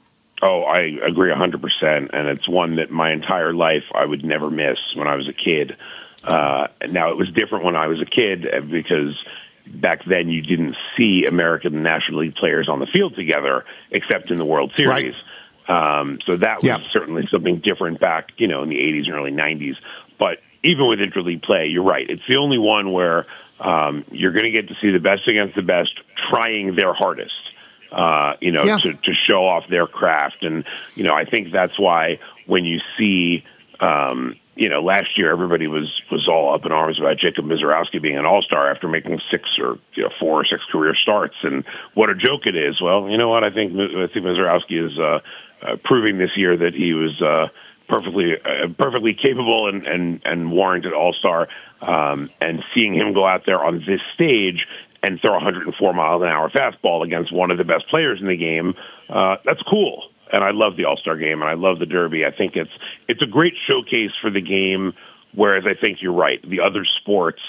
Oh, I agree one hundred percent, and it's one that my entire life I would never miss when I was a kid. Uh, now, it was different when I was a kid uh, because back then you didn't see American National League players on the field together except in the World Series. Um, so that was Yeah. certainly something different back, you know, in the eighties and early nineties. But even with interleague play, you're right. It's the only one where um, you're going to get to see the best against the best trying their hardest. Uh, you know, Yeah. to, to show off their craft. And, you know, I think that's why when you see, um, you know, last year everybody was, was all up in arms about Jacob Mizorowski being an all-star after making six or you know, four or six career starts. And what a joke it is. Well, you know what? I think, I think Mizorowski is uh, uh, proving this year that he was uh, perfectly uh, perfectly capable and, and, and warranted all-star. Um, and seeing him go out there on this stage and throw a one hundred four mile an hour fastball against one of the best players in the game, uh, that's cool. And I love the All-Star game, and I love the Derby. I think it's it's a great showcase for the game, whereas I think you're right. The other sports,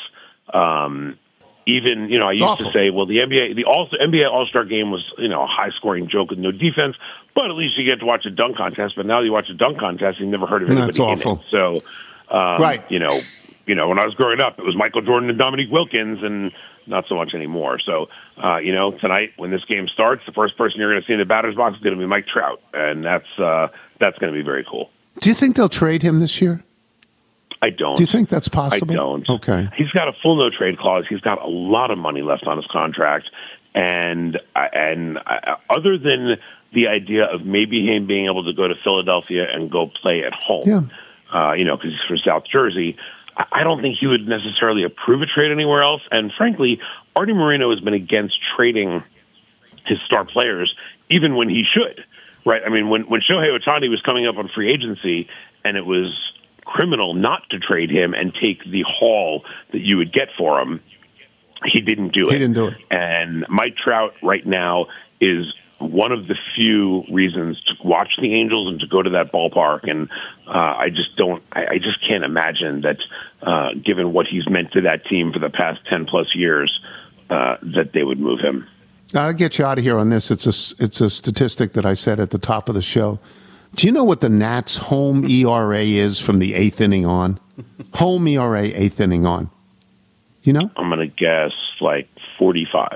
um, even, you know, I used awful. to say, well, the N B A, the All N B A All-Star game was, you know, a high-scoring joke with no defense, but at least you get to watch a dunk contest. But now you watch a dunk contest, and you've never heard of anybody That's in awful. it. So, um, Right. you know, you know, when I was growing up, it was Michael Jordan and Dominique Wilkins, and not so much anymore. So, uh, you know, tonight when this game starts, the first person you're going to see in the batter's box is going to be Mike Trout, and that's uh, that's going to be very cool. Do you think they'll trade him this year? I don't. Do you think that's possible? I don't. Okay. He's got a full no trade clause. He's got a lot of money left on his contract, and and uh, other than the idea of maybe him being able to go to Philadelphia and go play at home, Yeah. uh, you know, because he's from South Jersey, I, I don't think he would necessarily approve a trade anywhere else. And frankly, Artie Moreno has been against trading his star players, even when he should. Right? I mean, when when Shohei Ohtani was coming up on free agency, and it was criminal not to trade him and take the haul that you would get for him, he didn't do it. He didn't do it. And Mike Trout right now is one of the few reasons to watch the Angels and to go to that ballpark. And uh, I just don't, I, I just can't imagine that, uh, given what he's meant to that team for the past ten plus years, uh, that they would move him. I'll get you out of here on this. It's a, it's a statistic that I said at the top of the show. Do you know what the Nats' home E R A is from the eighth inning on? Home E R A, eighth inning on. You know? I'm going to guess like forty-five.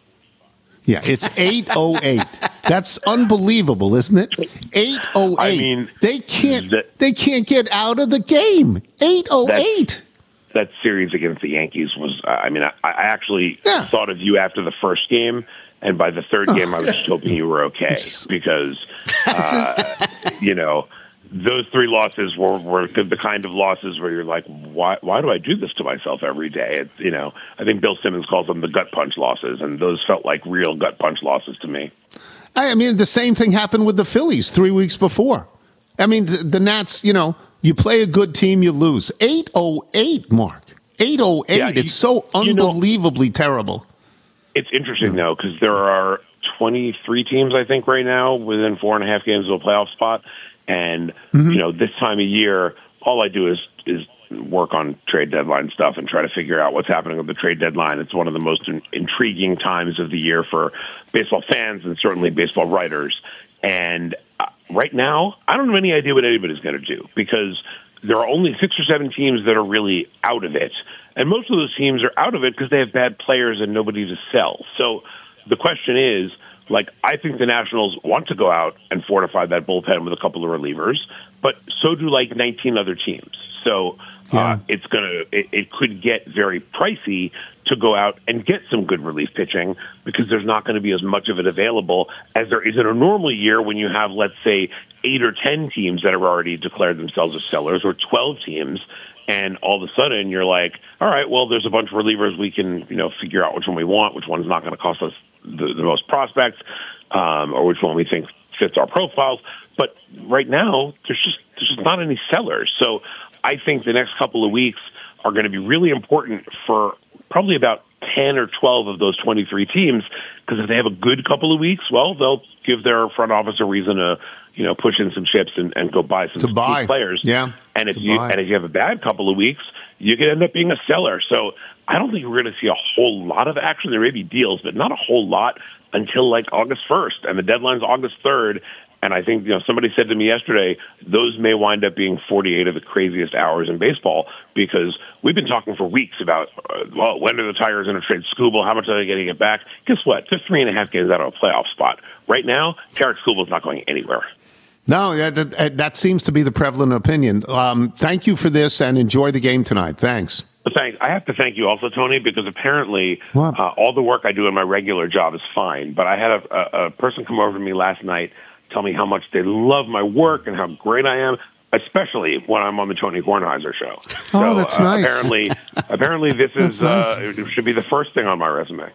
Yeah, it's eight oh eight. That's unbelievable, isn't it? eight oh eight. I mean, they can't that, they can't get out of the game. eight oh eight. That, that series against the Yankees was, uh, I mean, I, I actually yeah. thought of you after the first game. And by the third game, I was just hoping you were okay because, uh, you know, those three losses were, were the kind of losses where you're like, why why do I do this to myself every day? It's, you know, I think Bill Simmons calls them the gut punch losses, and those felt like real gut punch losses to me. I mean, the same thing happened with the Phillies three weeks before. I mean, the, the Nats, you know, you play a good team, you lose. eight oh eight, Mark. eight oh eight. Yeah, it's so unbelievably you know, terrible. It's interesting, though, because there are twenty-three teams, I think, right now within four and a half games of a playoff spot. And, mm-hmm. you know, this time of year, all I do is is work on trade deadline stuff and try to figure out what's happening with the trade deadline. It's one of the most in- intriguing times of the year for baseball fans and certainly baseball writers. And uh, right now, I don't have any idea what anybody's going to do because there are only six or seven teams that are really out of it. And most of those teams are out of it because they have bad players and nobody to sell. So the question is, like, I think the Nationals want to go out and fortify that bullpen with a couple of relievers, but so do like nineteen other teams. So uh, yeah. it's gonna, it, it could get very pricey to go out and get some good relief pitching because there's not going to be as much of it available as there is in a normal year when you have, let's say, eight or ten teams that have already declared themselves as sellers, or twelve teams. And all of a sudden, you're like, all right, well, there's a bunch of relievers. We can, you know, figure out which one we want, which one's not going to cost us the, the most prospects, um, or which one we think fits our profiles. But right now, there's just there's just not any sellers. So I think the next couple of weeks are going to be really important for probably about ten or twelve of those twenty-three teams, because if they have a good couple of weeks, well, they'll give their front office a reason to, you know, push in some chips and, and go buy some to buy. key players. Yeah. And if you buy. and if you have a bad couple of weeks, you could end up being a seller. So I don't think we're going to see a whole lot of action. There may be deals, but not a whole lot until like August first, and the deadline's August third. And I think, you know, somebody said to me yesterday, those may wind up being forty-eight of the craziest hours in baseball, because we've been talking for weeks about, uh, well, when are the Tigers going to trade Skubal? How much are they going to get back? Guess what? They're three and a half games out of a playoff spot. Right now, Tarik Skubal's not going anywhere. No, that, that seems to be the prevalent opinion. Um, thank you for this, and enjoy the game tonight. Thanks. Thanks. I have to thank you also, Tony, because apparently uh, all the work I do in my regular job is fine. But I had a, a, a person come over to me last night, tell me how much they love my work and how great I am, especially when I'm on the Tony Kornheiser show. Oh, so, that's uh, nice. Apparently, apparently this is nice. uh, it should be the first thing on my resume.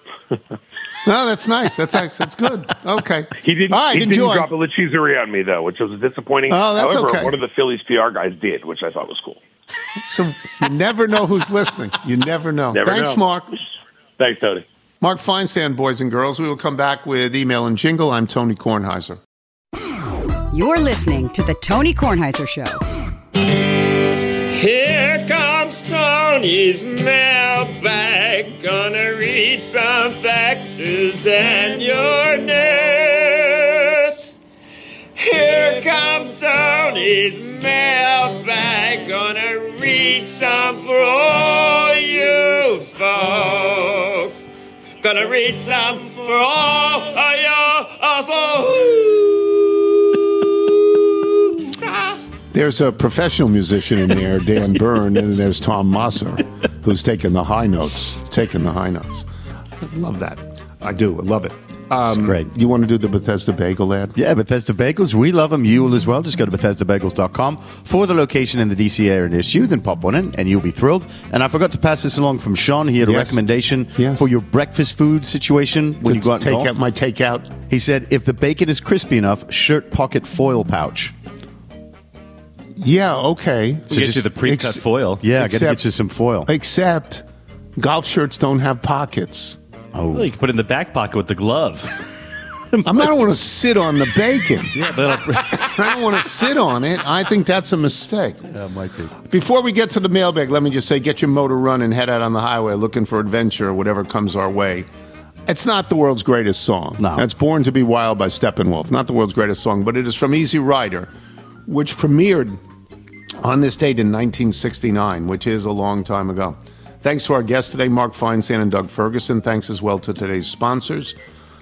No, that's nice. That's nice. That's good. Okay. He didn't. All right, he enjoy. didn't drop a Lecheserie on me though, which was disappointing. Oh, that's However, okay. one of the Phillies P R guys did, which I thought was cool. So you never know who's listening. You never know. Never Thanks, know. Mark. Thanks, Tony. Mark Feinstein, boys and girls. We will come back with email and jingle. I'm Tony Kornheiser. You're listening to the Tony Kornheiser Show. Here comes Tony's mailbag. Gonna read some faxes and your notes. Here comes Tony's mailbag. Gonna read some for all you folks. Gonna read some for all of you folks. There's a professional musician in there, Dan Byrne, and there's Tom Mosser, who's taking the high notes. Taking the high notes. I love that. I do. I love it. Um, It's great. You want to do the Bethesda Bagel ad? Yeah, Bethesda Bagels. We love them. You will as well. Just go to Bethesda Bagels dot com for the location in the D C area near you. Then pop one in, and you'll be thrilled. And I forgot to pass this along from Sean. He had a Yes. recommendation Yes. for your breakfast food situation when you To go out and take golf. out my takeout. He said, if the bacon is crispy enough, shirt pocket foil pouch. Yeah, okay. We'll get you the pre-cut Ex- foil. Yeah, I got to Except- get you some foil. Except golf shirts don't have pockets. Well, you can put it in the back pocket with the glove. I'm not want to sit on the bacon. Yeah, but I don't want to sit on it. I think that's a mistake. Yeah, it might be. Before we get to the mailbag, let me just say, get your motor running, head out on the highway looking for adventure or whatever comes our way. It's not the world's greatest song. No. It's Born to be Wild by Steppenwolf. Not the world's greatest song, but it is from Easy Rider, which premiered on this date in nineteen sixty-nine, which is a long time ago. Thanks to our guests today, Mark Feinsand and Doug Ferguson. Thanks as well to today's sponsors.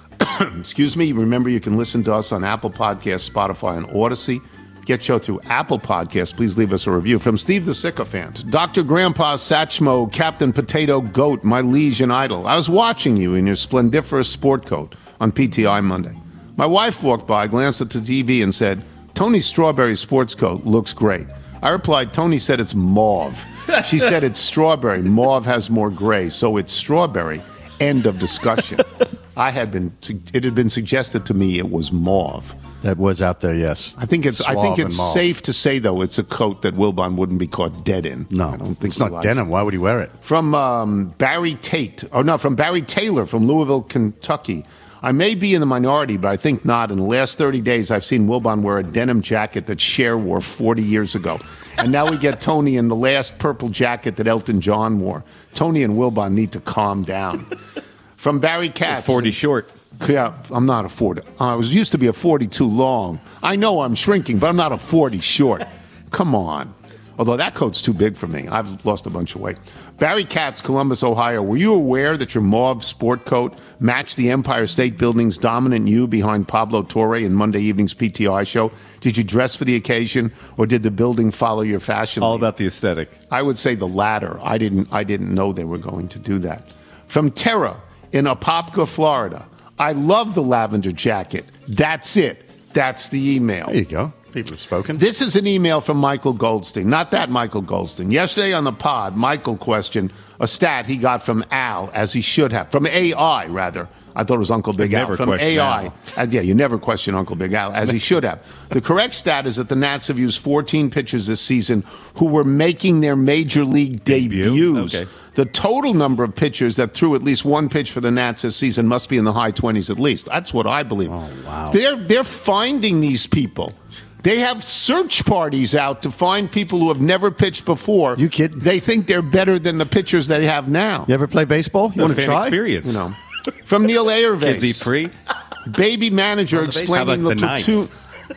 Excuse me. Remember, you can listen to us on Apple Podcasts, Spotify, and Odyssey. Get show through Apple Podcasts. Please leave us a review. From Steve the Sycophant, Doctor Grandpa Satchmo, Captain Potato Goat, my liege and idol. I was watching you in your splendiferous sport coat on P T I Monday. My wife walked by, glanced at the T V, and said, Tony's strawberry sports coat looks great. I replied, Tony said it's mauve. She said it's strawberry. Mauve has more gray, so it's strawberry. End of discussion. I had been, it had been suggested to me it was mauve. That was out there, yes. I think it's. I Suave think and it's mauve. safe to say, though, it's a coat that Wilbon wouldn't be caught dead in. No, I don't think it's he not likes denim. Why would he wear it? From um, Barry Tate. Oh no, from Barry Taylor from Louisville, Kentucky. I may be in the minority, but I think not. In the last thirty days, I've seen Wilbon wear a denim jacket that Cher wore forty years ago. And now we get Tony in the last purple jacket that Elton John wore. Tony and Wilbon need to calm down. From Barry Katz. forty short. Yeah, I'm not a forty. I was used to be a forty too long. I know I'm shrinking, but I'm not a forty short. Come on. Although that coat's too big for me. I've lost a bunch of weight. Barry Katz, Columbus, Ohio. Were you aware that your mauve sport coat matched the Empire State Building's dominant U behind Pablo Torre in Monday evening's P T I show? Did you dress for the occasion, or did the building follow your fashion? All lead? about the aesthetic. I would say the latter. I didn't. I didn't know they were going to do that. From Tara in Apopka, Florida. I love the lavender jacket. That's it. That's the email. There you go. People have spoken. This is an email from Michael Goldstein. Not that Michael Goldstein. Yesterday on the pod, Michael questioned a stat he got from Al, as he should have. From A I, rather. I thought it was Uncle Big I Al. never From question A I. Al. Uh, yeah, you never question Uncle Big Al, as he should have. The correct stat is that the Nats have used fourteen pitchers this season who were making their major league Debut? debuts. Okay. The total number of pitchers that threw at least one pitch for the Nats this season must be in the high twenties at least. That's what I believe. Oh, wow. They're, they're finding these people. They have search parties out to find people who have never pitched before. You kidding? They think they're better than the pitchers they have now. You ever play baseball? You A want to fan try? experience. You know. From Neil Ayervase. Kids eat free. Baby manager On the base. explaining How the, about the ninth? platoon.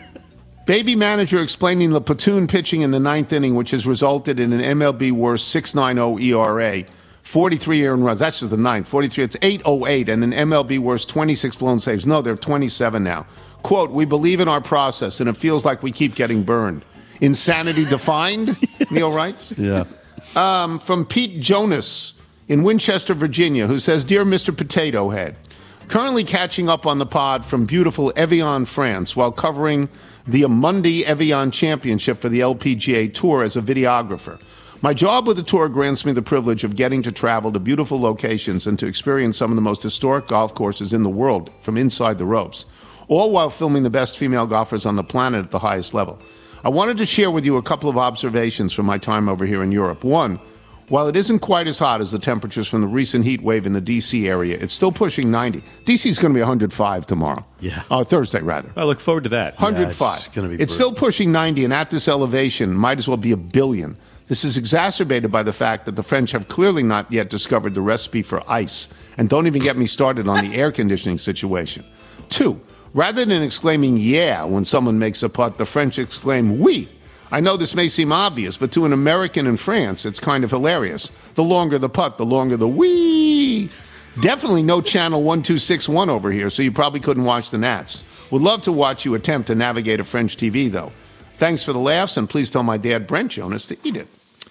Baby manager explaining the platoon pitching in the ninth inning, which has resulted in an M L B worst six point nine oh E R A, forty-three earned runs. That's just the ninth. forty-three. It's eight oh eight, and an M L B worst twenty-six blown saves. No, they're twenty-seven now. Quote: We believe in our process, and it feels like we keep getting burned. Insanity defined. Neil writes. Yeah. Um, from Pete Jonas in Winchester, Virginia, who says, Dear Mister Potato Head, currently catching up on the pod from beautiful Evian, France, while covering the Amundi Evian Championship for the L P G A Tour as a videographer. My job with the tour grants me the privilege of getting to travel to beautiful locations and to experience some of the most historic golf courses in the world from inside the ropes, all while filming the best female golfers on the planet at the highest level. I wanted to share with you a couple of observations from my time over here in Europe. One, while it isn't quite as hot as the temperatures from the recent heat wave in the D C area, it's still pushing ninety. D C is going to be one hundred five tomorrow. Yeah. Uh, Thursday, rather. I look forward to that. one hundred five. Yeah, it's gonna be It's brutal. still pushing ninety, and at this elevation, might as well be a billion. This is exacerbated by the fact that the French have clearly not yet discovered the recipe for ice, and don't even get me started on the air conditioning situation. Two, rather than exclaiming yeah when someone makes a putt, the French exclaim oui. I know this may seem obvious, but to an American in France, it's kind of hilarious. The longer the putt, the longer the wee. Definitely no channel one two six one over here, so you probably couldn't watch the Nats. Would love to watch you attempt to navigate a French T V, though. Thanks for the laughs, and please tell my dad, Brent Jonas, to eat it.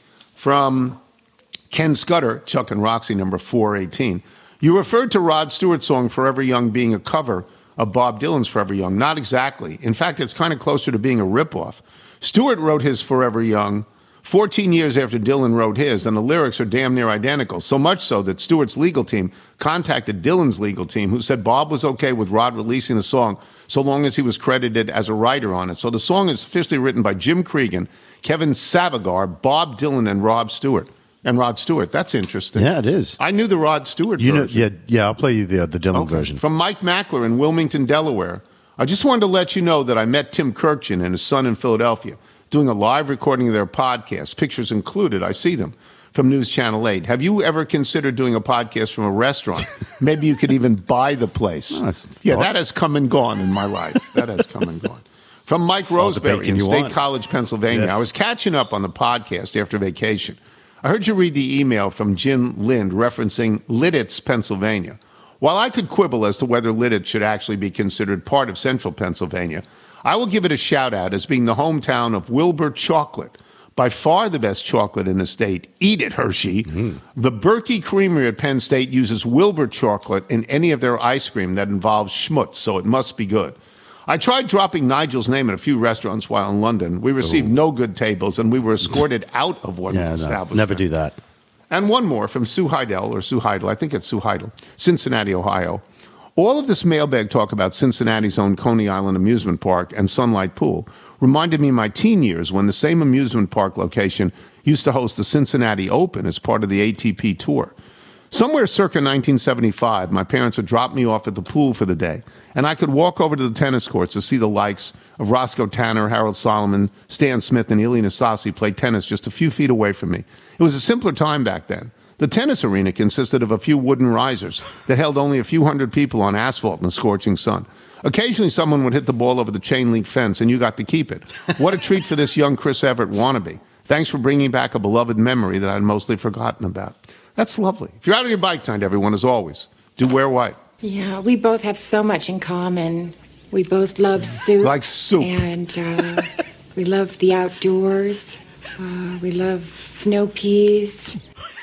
From Ken Scudder, Chuck and Roxy, number four eighteen. You referred to Rod Stewart's song Forever Young being a cover of Bob Dylan's Forever Young. Not exactly. In fact, it's kind of closer to being a ripoff. Stewart wrote his Forever Young fourteen years after Dylan wrote his, and the lyrics are damn near identical, so much so that Stewart's legal team contacted Dylan's legal team, who said Bob was okay with Rod releasing the song so long as he was credited as a writer on it. So the song is officially written by Jim Cregan, Kevin Savagar, Bob Dylan, and Rob Stewart. And Rod Stewart. That's interesting. Yeah, it is. I knew the Rod Stewart You know, version. yeah, yeah. I'll play you the uh, the Dylan Okay. version. From Mike Mackler in Wilmington, Delaware. I just wanted to let you know that I met Tim Kirkjian and his son in Philadelphia doing a live recording of their podcast. Pictures included. I see them from News Channel eight. Have you ever considered doing a podcast from a restaurant? Maybe you could even buy the place. Oh, that's yeah, thought. that has come and gone in my life. That has come and gone. From Mike All the Roseberry bacon in you State want. College, Pennsylvania. Yes. I was catching up on the podcast after vacation. I heard you read the email from Jim Lind referencing Lidditz, Pennsylvania. While I could quibble as to whether Lidditz should actually be considered part of central Pennsylvania, I will give it a shout out as being the hometown of Wilbur Chocolate, by far the best chocolate in the state. Eat it, Hershey. Mm. The Berkey Creamery at Penn State uses Wilbur chocolate in any of their ice cream that involves schmutz, so it must be good. I tried dropping Nigel's name at a few restaurants while in London. We received Ooh. no good tables, and we were escorted out of one Yeah, no, establishment. never do that. And one more from Sue Heidel, or Sue Heidel, I think it's Sue Heidel, Cincinnati, Ohio. All of this mailbag talk about Cincinnati's own Coney Island Amusement Park and Sunlight Pool reminded me of my teen years when the same amusement park location used to host the Cincinnati Open as part of the A T P Tour. Somewhere circa nineteen seventy-five, my parents would drop me off at the pool for the day, and I could walk over to the tennis courts to see the likes of Roscoe Tanner, Harold Solomon, Stan Smith, and Ili Nastasi play tennis just a few feet away from me. It was a simpler time back then. The tennis arena consisted of a few wooden risers that held only a few hundred people on asphalt in the scorching sun. Occasionally, someone would hit the ball over the chain-link fence, and you got to keep it. What a treat for this young Chris Everett wannabe. Thanks for bringing back a beloved memory that I'd mostly forgotten about. That's lovely. If you're out on your bike tonight, everyone, as always, do wear white. Yeah, we both have so much in common. We both love soup. Like soup. And uh, we love the outdoors. Uh, we love snow peas.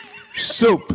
Soup.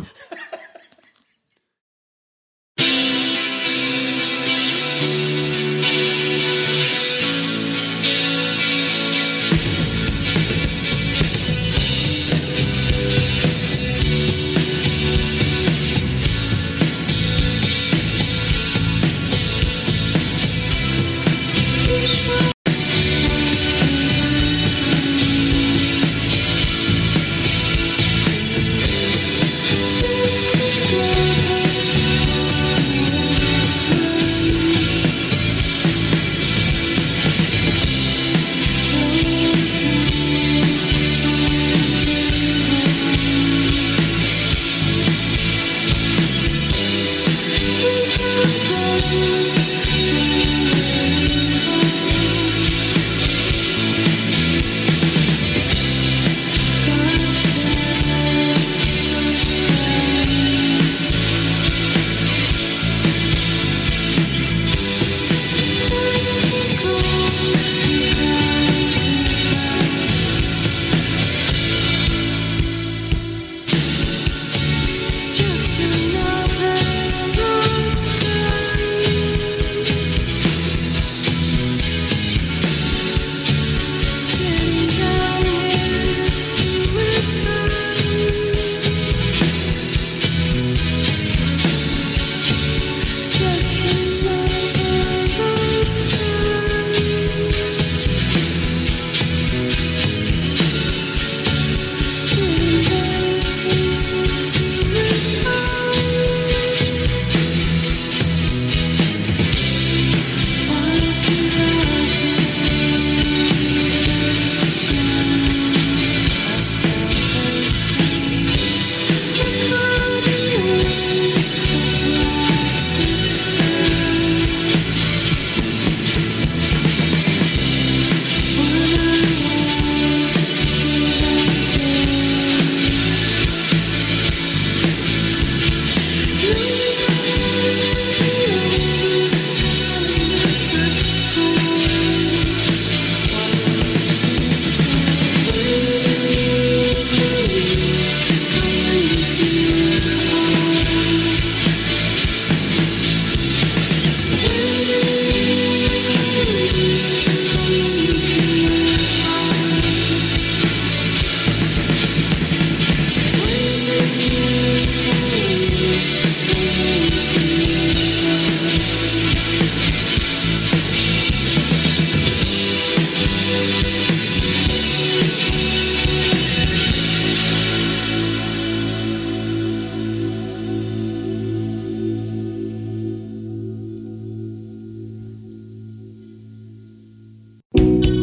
Tony.